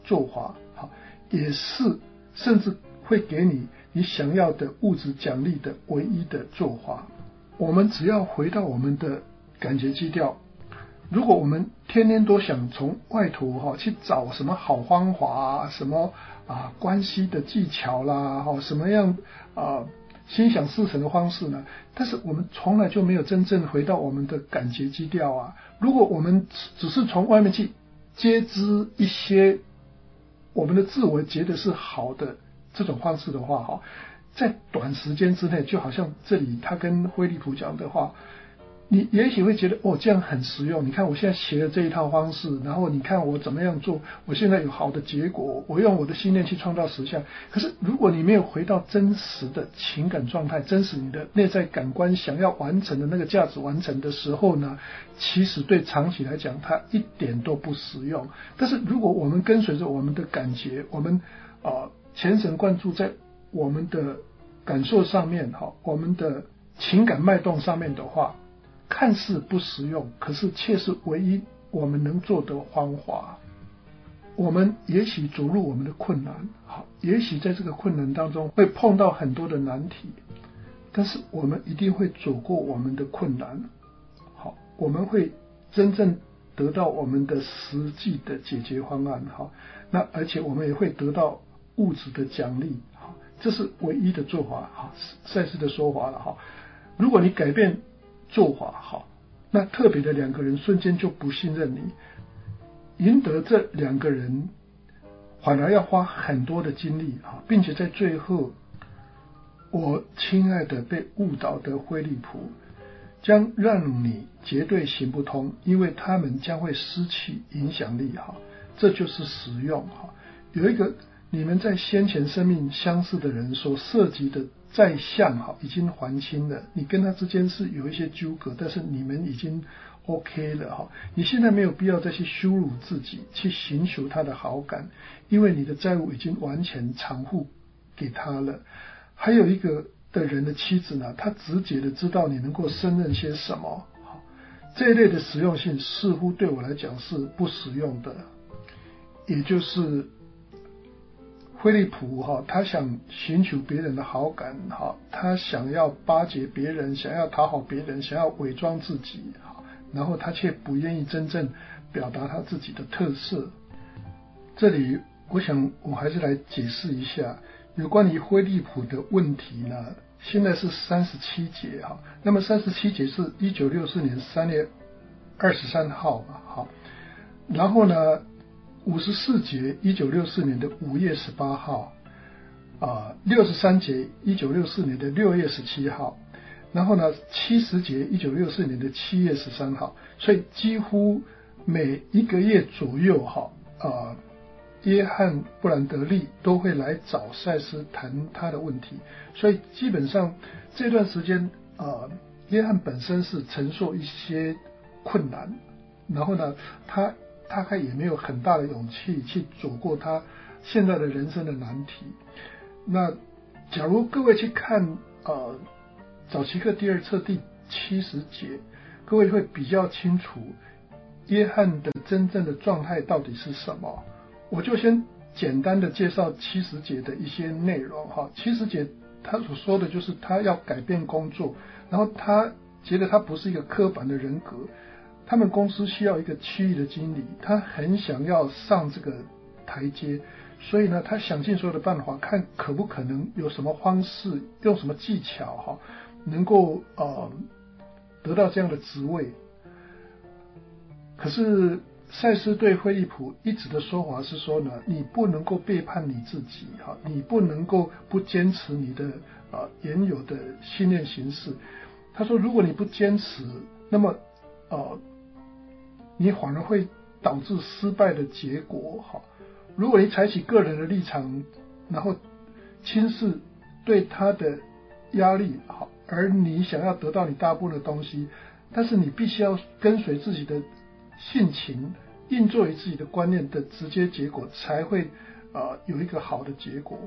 做法，好，也是甚至会给你你想要的物质奖励的唯一的做法。我们只要回到我们的感觉基调，如果我们天天都想从外头哈去找什么好方法啊，什么啊关系的技巧啦，哈什么样啊心想事成的方式呢？但是我们从来就没有真正回到我们的感觉基调啊。如果我们只是从外面去接知一些我们的自我觉得是好的这种方式的话，哈，在短时间之内，就好像这里他跟菲利普讲的话，你也许会觉得哦，这样很实用。你看我现在学了这一套方式，然后你看我怎么样做，我现在有好的结果，我用我的信念去创造实相。可是如果你没有回到真实的情感状态，真实你的内在感官想要完成的那个价值完成的时候呢，其实对长期来讲它一点都不实用。但是如果我们跟随着我们的感觉，我们呃全神贯注在我们的感受上面，哈，我们的情感脉动上面的话，看似不实用，可是却是唯一我们能做的方法。我们也许走入我们的困难，好，也许在这个困难当中会碰到很多的难题，但是我们一定会走过我们的困难，好，我们会真正得到我们的实际的解决方案，好，那而且我们也会得到物质的奖励，好，这是唯一的做法，好，赛斯的说法了，哈。如果你改变做法好，那特别的两个人瞬间就不信任你，赢得这两个人反而要花很多的精力啊，并且在最后，我亲爱的被误导的菲利普将让你绝对行不通，因为他们将会失去影响力哈，这就是实用哈。有一个你们在先前生命相似的人所涉及的再相哈，已经还清了，你跟他之间是有一些纠葛，但是你们已经 OK 了哈。你现在没有必要再去羞辱自己，去寻求他的好感，因为你的债务已经完全偿付给他了。还有一个的人的妻子呢，他直觉的知道你能够胜任些什么，这一类的实用性似乎对我来讲是不实用的，也就是菲利普哈，他想寻求别人的好感哈，他想要巴结别人，想要讨好别人，想要伪装自己哈，然后他却不愿意真正表达他自己的特色。这里我想我还是来解释一下有关于菲利普的问题呢。现在是三十七节哈，那么三十七节是一九六四年三月二十三号嘛，好，然后呢五十四节一九六四年的五月十八号，啊，六十三节一九六四年的六月十七号，然后呢七十节一九六四年的七月十三号，所以几乎每一个月左右哈，啊，约翰布兰德利都会来找赛斯谈他的问题，所以基本上这段时间啊，约翰本身是承受一些困难，然后呢他大概也没有很大的勇气去走过他现在的人生的难题。那假如各位去看呃早期课第二册第七十节，各位会比较清楚约翰的真正的状态到底是什么。我就先简单的介绍七十节的一些内容哈。七十节他所说的就是他要改变工作，然后他觉得他不是一个刻板的人格，他们公司需要一个区域的经理，他很想要上这个台阶，所以呢他想尽所有的办法，看可不可能有什么方式，用什么技巧哈，能够呃得到这样的职位。可是赛斯对菲利普一直的说法是说呢，你不能够背叛你自己哈，你不能够不坚持你的呃原有的信念形式。他说如果你不坚持，那么呃你反而会导致失败的结果哈。如果你采取个人的立场，然后轻视对他的压力好，而你想要得到你大部分的东西，但是你必须要跟随自己的性情，运作于自己的观念的直接结果，才会呃有一个好的结果。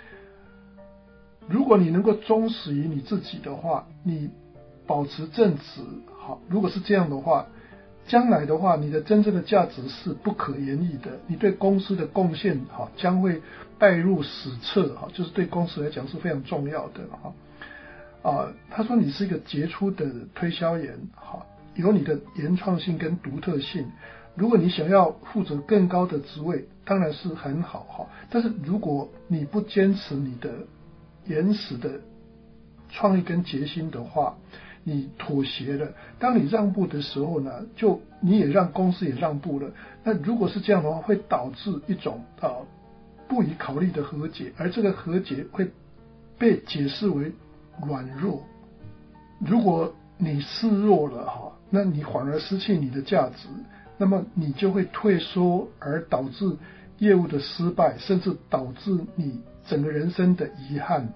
如果你能够忠实于你自己的话，你保持正直，好，如果是这样的话， 将来的话，你的真正的价值是不可言议的，你对公司的贡献哈将会拜入史册哈，就是对公司来讲是非常重要的哈。啊，他说你是一个杰出的推销员哈，有你的原创性跟独特性。如果你想要负责更高的职位，当然是很好哈。但是如果你不坚持你的原始的创意跟决心的话，你妥协了，当你让步的时候呢，就你也让公司也让步了。那如果是这样的话，会导致一种呃不予考虑的和解，而这个和解会被解释为软弱。如果你示弱了哈，那你反而失去你的价值，那么你就会退缩，而导致业务的失败，甚至导致你整个人生的遗憾。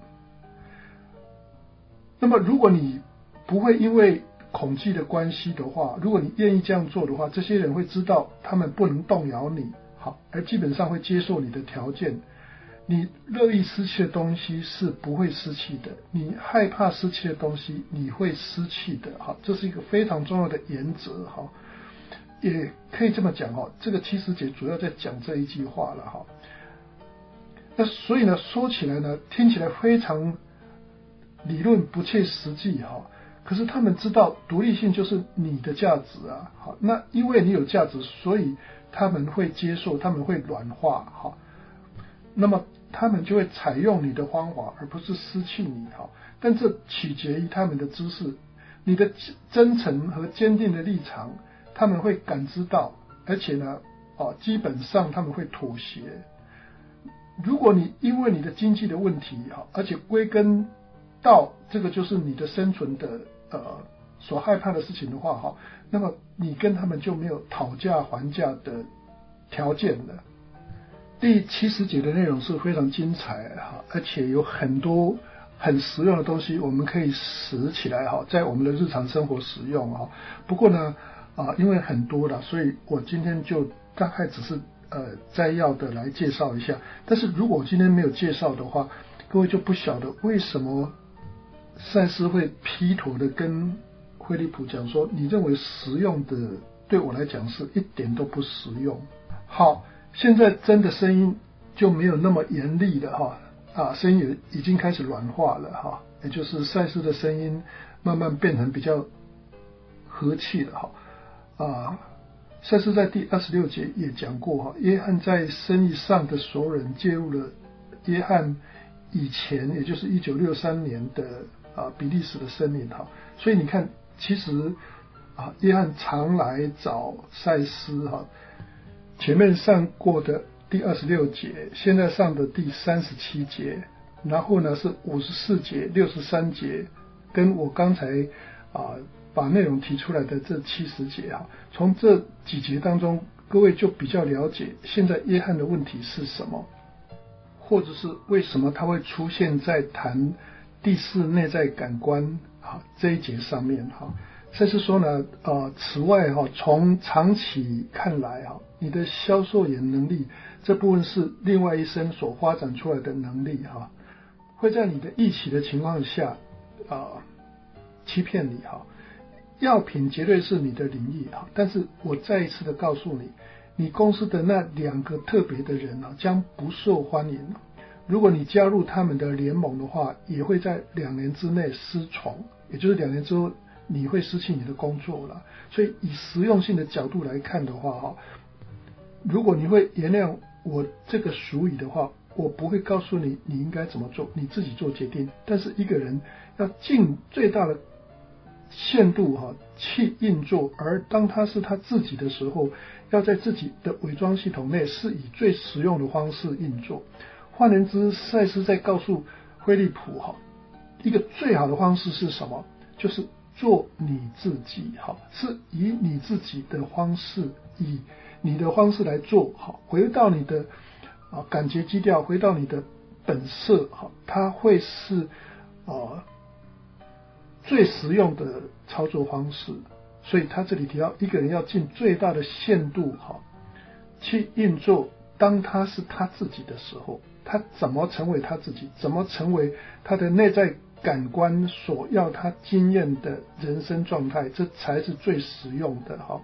那么如果你不会因为恐惧的关系的话，如果你愿意这样做的话，这些人会知道他们不能动摇你，好，而基本上会接受你的条件。你乐意失去的东西是不会失去的，你害怕失去的东西你会失去的，好，这是一个非常重要的原则哈。也可以这么讲哈，这个七十节主要在讲这一句话了哈。那所以呢，说起来呢，听起来非常理论不切实际哈。可是他们知道独立性就是你的价值啊，好，那因为你有价值，所以他们会接受，他们会软化哈。那么他们就会采用你的方法，而不是失去你哈。但这取决于他们的知识，你的真诚和坚定的立场，他们会感知到，而且呢，哦，基本上他们会妥协。如果你因为你的经济的问题哈，而且归根到这个就是你的生存的呃所害怕的事情的话哈，那么你跟他们就没有讨价还价的条件了。第七十节的内容是非常精彩哈，而且有很多很实用的东西，我们可以拾起来哈，在我们的日常生活使用哈。不过呢，啊，因为很多了，所以我今天就大概只是呃摘要的来介绍一下。但是如果我今天没有介绍的话，各位就不晓得为什么赛斯会劈头的跟惠利普讲说，你认为实用的对我来讲是一点都不实用。好，现在真的声音就没有那么严厉了哈，啊，声音也已经开始软化了哈，也就是赛斯的声音慢慢变成比较和气了哈。啊，赛斯在第二十六节也讲过哈，约翰在生意上的所有人介入了约翰以前，也就是一九六三年的啊比利时的森林哈，所以你看，其实啊约翰常来找赛斯哈。前面上过的第二十六节，现在上的第三十七节，然后呢是五十四节、六十三节，跟我刚才啊把内容提出来的这七十节啊，从这几节当中，各位就比较了解现在约翰的问题是什么，或者是为什么他会出现在谈第四内在感官啊这一节上面哈。赛斯说呢，呃，此外哈，从长期看来哈，你的销售员能力这部分是另外一生所发展出来的能力哈，会在你的预期的情况下，呃，欺骗你哈。药品绝对是你的领域哈，但是我再一次的告诉你，你公司的那两个特别的人啊，将不受欢迎。如果你加入他们的联盟的话，也会在两年之内失宠，也就是两年之后。你会失去你的工作了，所以以实用性的角度来看的话哈，如果你会原谅我这个俗语的话，我不会告诉你你应该怎么做，你自己做决定。但是一个人要尽最大的限度哈去运作，而当他是他自己的时候，要在自己的伪装系统内是以最实用的方式运作。换言之，赛斯在告诉惠利普哈，一个最好的方式是什么？就是做你自己哈，是以你自己的方式，以你的方式来做好，回到你的啊感觉基调，回到你的本色哈，它会是啊最实用的操作方式。所以他这里提到一个人要尽最大的限度哈去运作，当他是他自己的时候，他怎么成为他自己，怎么成为他的内在感官所要他经验的人生状态，这才是最实用的哈。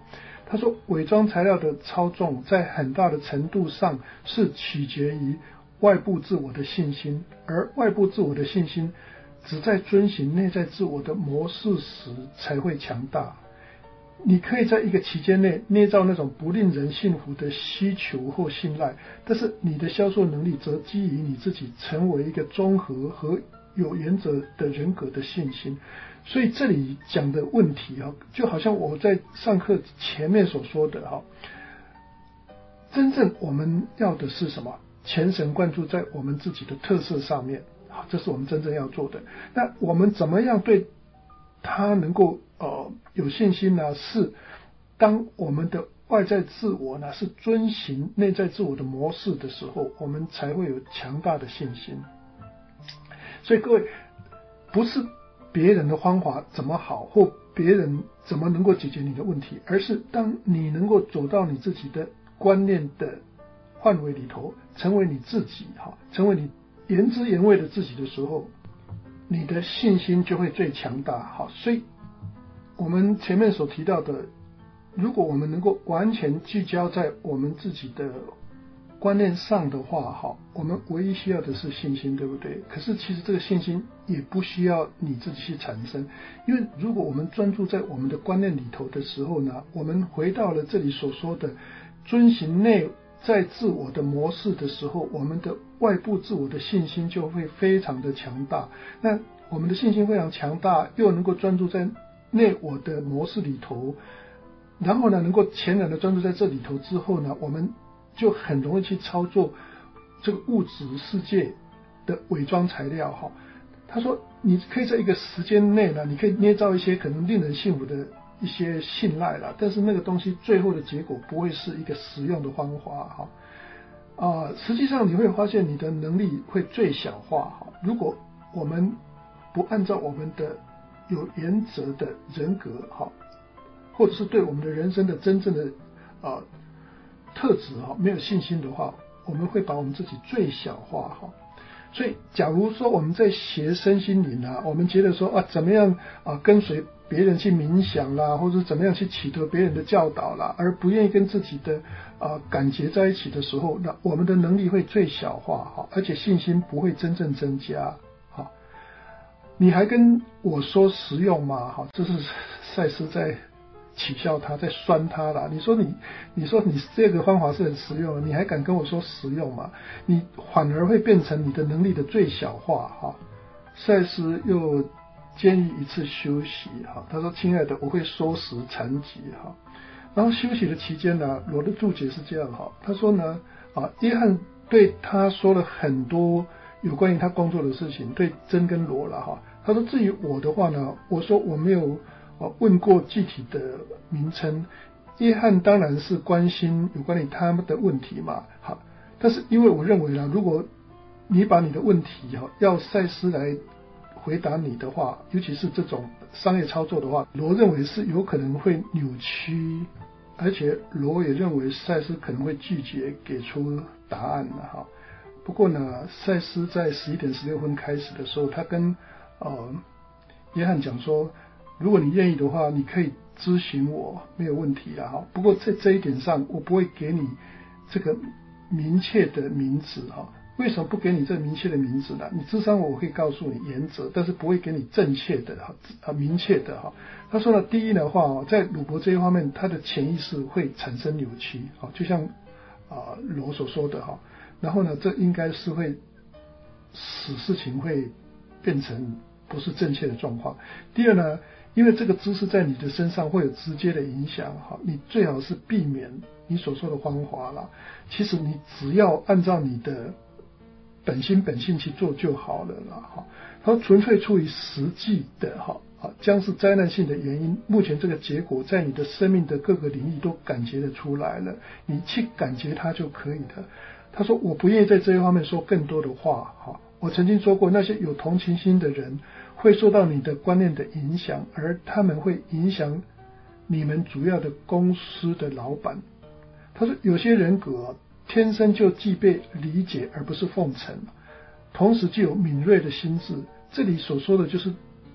他说伪装材料的操纵在很大的程度上是取决于外部自我的信心，而外部自我的信心只在遵循内在自我的模式时才会强大。你可以在一个期间内捏造那种不令人信服的需求或信赖，但是你的销售能力则基于你自己成为一个综合和有原则的人格的信心。所以这里讲的问题啊，就好像我在上课前面所说的哈，真正我们要的是什么？全神贯注在我们自己的特色上面，这是我们真正要做的。那我们怎么样对他能够呃有信心呢？是当我们的外在自我呢是遵循内在自我的模式的时候，我们才会有强大的信心。所以各位，不是别人的方法怎么好，或别人怎么能够解决你的问题，而是当你能够走到你自己的观念的范围里头，成为你自己，成为你原汁原味的自己的时候，你的信心就会最强大。所以我们前面所提到的，如果我们能够完全聚焦在我们自己的观念上的话，我们唯一需要的是信心，对不对？可是其实这个信心也不需要你自己去产生，因为如果我们专注在我们的观念里头的时候呢，我们回到了这里所说的遵循内在自我的模式的时候，我们的外部自我的信心就会非常的强大。那我们的信心非常强大，又能够专注在内我的模式里头，然后呢能够全然的专注在这里头之后呢，我们就很容易去操作这个物质世界的伪装材料哈。他说你可以在一个时间内呢，你可以捏造一些可能令人信服的一些信赖啦，但是那个东西最后的结果不会是一个实用的方法哈。啊、呃，实际上你会发现你的能力会最小化哈。如果我们不按照我们的有原则的人格哈，或者是对我们的人生的真正的啊、呃、特质哈没有信心的话，我们会把我们自己最小化哈。所以假如说我们在学身心灵啊，我们觉得说啊怎么样啊跟随别人去冥想啦，或者怎么样去取得别人的教导啦，而不愿意跟自己的啊感觉在一起的时候，那我们的能力会最小化哈，而且信心不会真正增加哈。你还跟我说实用吗？哈，这是赛斯在取笑他，在酸他啦。你说你，你说你这个方法是很实用，你还敢跟我说实用吗？你反而会变成你的能力的最小化哈。赛斯又建议一次休息哈，他说：“亲爱的，我会收拾残疾哈。”然后休息的期间呢，罗的注解是这样哈，他说呢啊，约翰对他说了很多有关于他工作的事情，对珍跟罗了哈。他说至于我的话呢，我说我没有问过具体的名称，约翰当然是关心有关于他们的问题嘛，好，但是因为我认为啦，如果你把你的问题哈要赛斯来回答你的话，尤其是这种商业操作的话，罗认为是有可能会扭曲，而且罗也认为赛斯可能会拒绝给出答案的哈。不过呢，赛斯在十一点十六分开始的时候，他跟呃约翰讲说，如果你愿意的话，你可以咨询我，没有问题啦哈。不过在这一点上，我不会给你这个明确的名字哈。为什么不给你这明确的名字呢？你咨商我会告诉你原则，但是不会给你正确的哈、明确的哈。他说呢，第一的话，在鲁伯这一方面，他的潜意识会产生扭曲，就像啊罗所说的哈。然后呢，这应该是会使事情会变成不是正确的状况。第二呢，因为这个知识在你的身上会有直接的影响哈，你最好是避免你所说的方法啦。其实你只要按照你的本心本性去做就好了啦哈。他说纯粹出于实际的哈啊，将是灾难性的原因。目前这个结果在你的生命的各个领域都感觉得出来了，你去感觉它就可以了。他说我不愿意在这一方面说更多的话哈。我曾经说过，那些有同情心的人会受到你的观念的影响，而他们会影响你们主要的公司的老板。他说有些人格天生就具备理解而不是奉承，同时具有敏锐的心智。这里所说的就是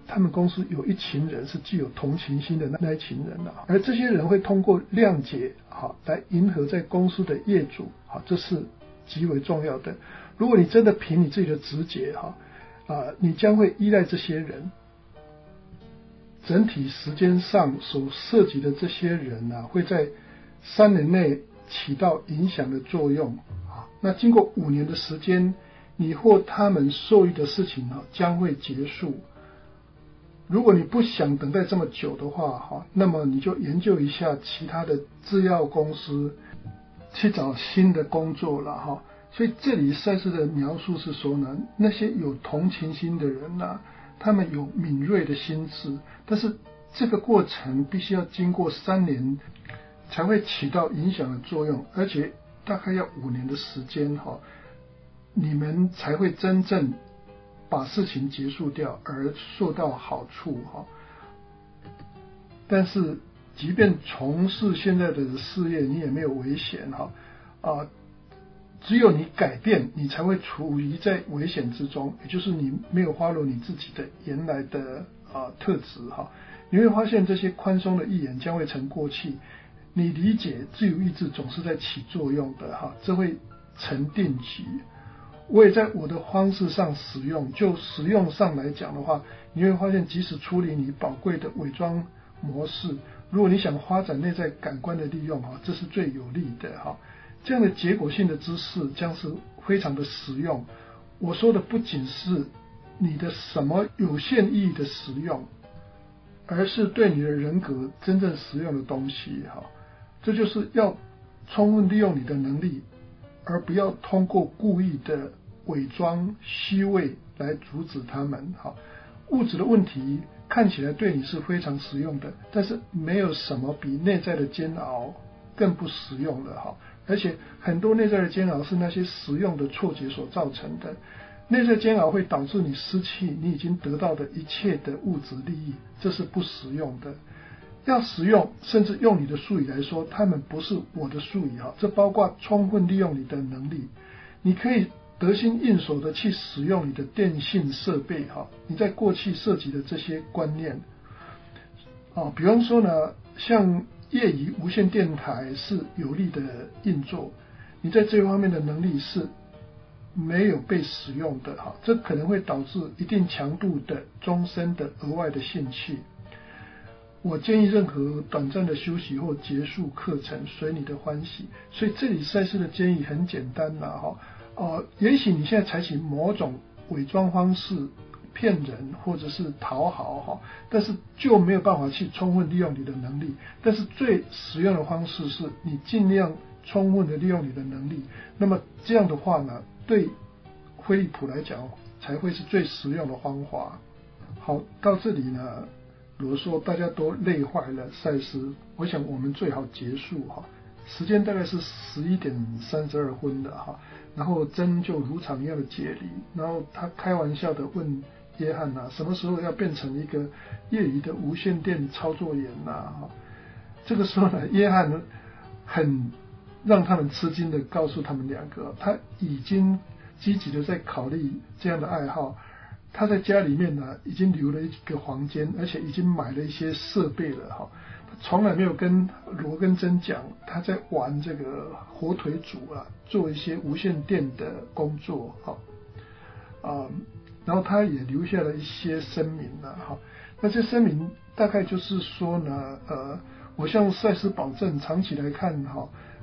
他们公司有一群人是具有同情心的那一群人啊，而这些人会通过谅解好来迎合在公司的业主，好，这是极为重要的。如果你真的凭你自己的直觉哈啊，你将会依赖这些人，整体时间上所涉及的这些人啊，会在三年内起到影响的作用啊。那经过五年的时间，你或他们受益的事情啊将会结束。如果你不想等待这么久的话哈，那么你就研究一下其他的制药公司，去找新的工作了哈。所以这里赛斯的描述是说呢，那些有同情心的人啊，他们有敏锐的心智，但是这个过程必须要经过三年才会起到影响的作用，而且大概要五年的时间哈，你们才会真正把事情结束掉而受到好处哈。但是即便从事现在的事业，你也没有危险哈啊。只有你改变，你才会处于在危险之中，也就是你没有follow你自己的原来的啊特质哈。你会发现这些宽松的预言将会成过去。你理解自由意志总是在起作用的哈，这会成定局。我也在我的方式上使用，就实用上来讲的话，你会发现即使处理你宝贵的伪装模式，如果你想发展内在感官的利用哈，这是最有利的哈。这样的结果性的知识将是非常的实用。我说的不仅是你的什么有限意义的实用，而是对你的人格真正实用的东西哈。这就是要充分利用你的能力，而不要通过故意的伪装虚伪来阻止他们哈。物质的问题看起来对你是非常实用的，但是没有什么比内在的煎熬更不实用了哈。而且很多内在的煎熬是那些实用的错觉所造成的。内在煎熬会导致你失去你已经得到的一切的物质利益，这是不实用的。要实用，甚至用你的术语来说，它们不是我的术语哈，这包括充分利用你的能力。你可以得心应手的去使用你的电信设备哈，你在过去涉及的这些观念啊，比方说呢，像业余无线电台是有力的运作，你在这方面的能力是没有被使用的哈，这可能会导致一定强度的终身的额外的兴趣。我建议任何短暂的休息或结束课程随你的欢喜。所以这里赛斯的建议很简单啦哈，呃，也许你现在采取某种伪装方式骗人或者是讨好哈，但是就没有办法去充分利用你的能力。但是最实用的方式是你尽量充分的利用你的能力，那么这样的话呢，对菲利普来讲才会是最实用的方法。好，到这里呢，如果说大家都累坏了赛斯，我想我们最好结束哈。时间大概是十一点三十二分的哈，然后珍就如常一样的解离，然后他开玩笑的问约翰啊，什么时候要变成一个业余的无线电操作员啊？哈，这个时候呢，约翰呢很让他们吃惊的告诉他们两个，他已经积极的在考虑这样的爱好。他在家里面呢，已经留了一个房间，而且已经买了一些设备了哈。他从来没有跟罗跟珍讲他在玩这个火腿组啊，做一些无线电的工作哈。啊、嗯，然后他也留下了一些声明了哈。那这声明大概就是说呢，呃，我向赛斯保证，长期来看哈。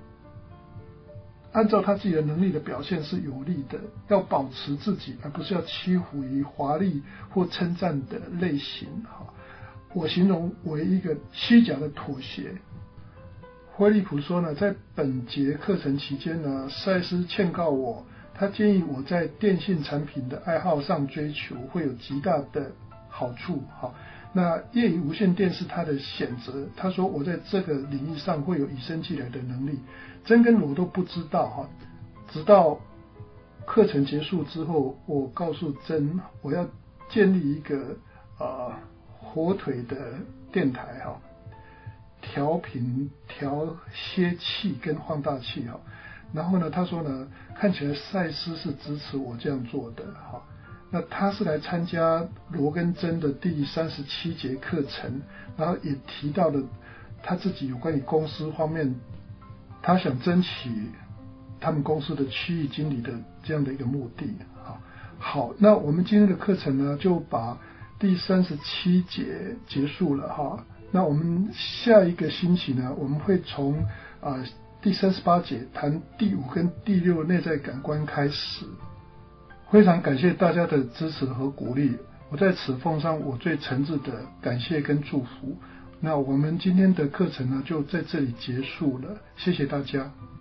按照他自己的能力的表现是有利的，要保持自己，而不是要屈服于华丽或称赞的类型哈。我形容为一个虚假的妥协。菲利普说呢，在本节课程期间呢，赛斯劝告我，他建议我在电信产品的爱好上追求会有极大的好处哈。那业余无线电是他的选择，他说我在这个领域上会有与生俱来的能力，珍跟罗都不知道哈。直到课程结束之后，我告诉珍我要建立一个呃火腿的电台哈，调频、调歇器跟放大器哈。然后呢，他说呢，看起来赛斯是支持我这样做的哈。 那他是来参加罗根珍的第三十七节课程，然后也提到了他自己有关于公司方面，他想争取他们公司的区域经理的这样的一个目的。好，那我们今天的课程呢，就把第三十七节结束了哈。那我们下一个星期呢，我们会从啊、呃、第三十八节谈第五跟第六内在感官开始。非常感谢大家的支持和鼓励，我在此奉上我最诚挚的感谢跟祝福。那我们今天的课程呢，就在这里结束了，谢谢大家。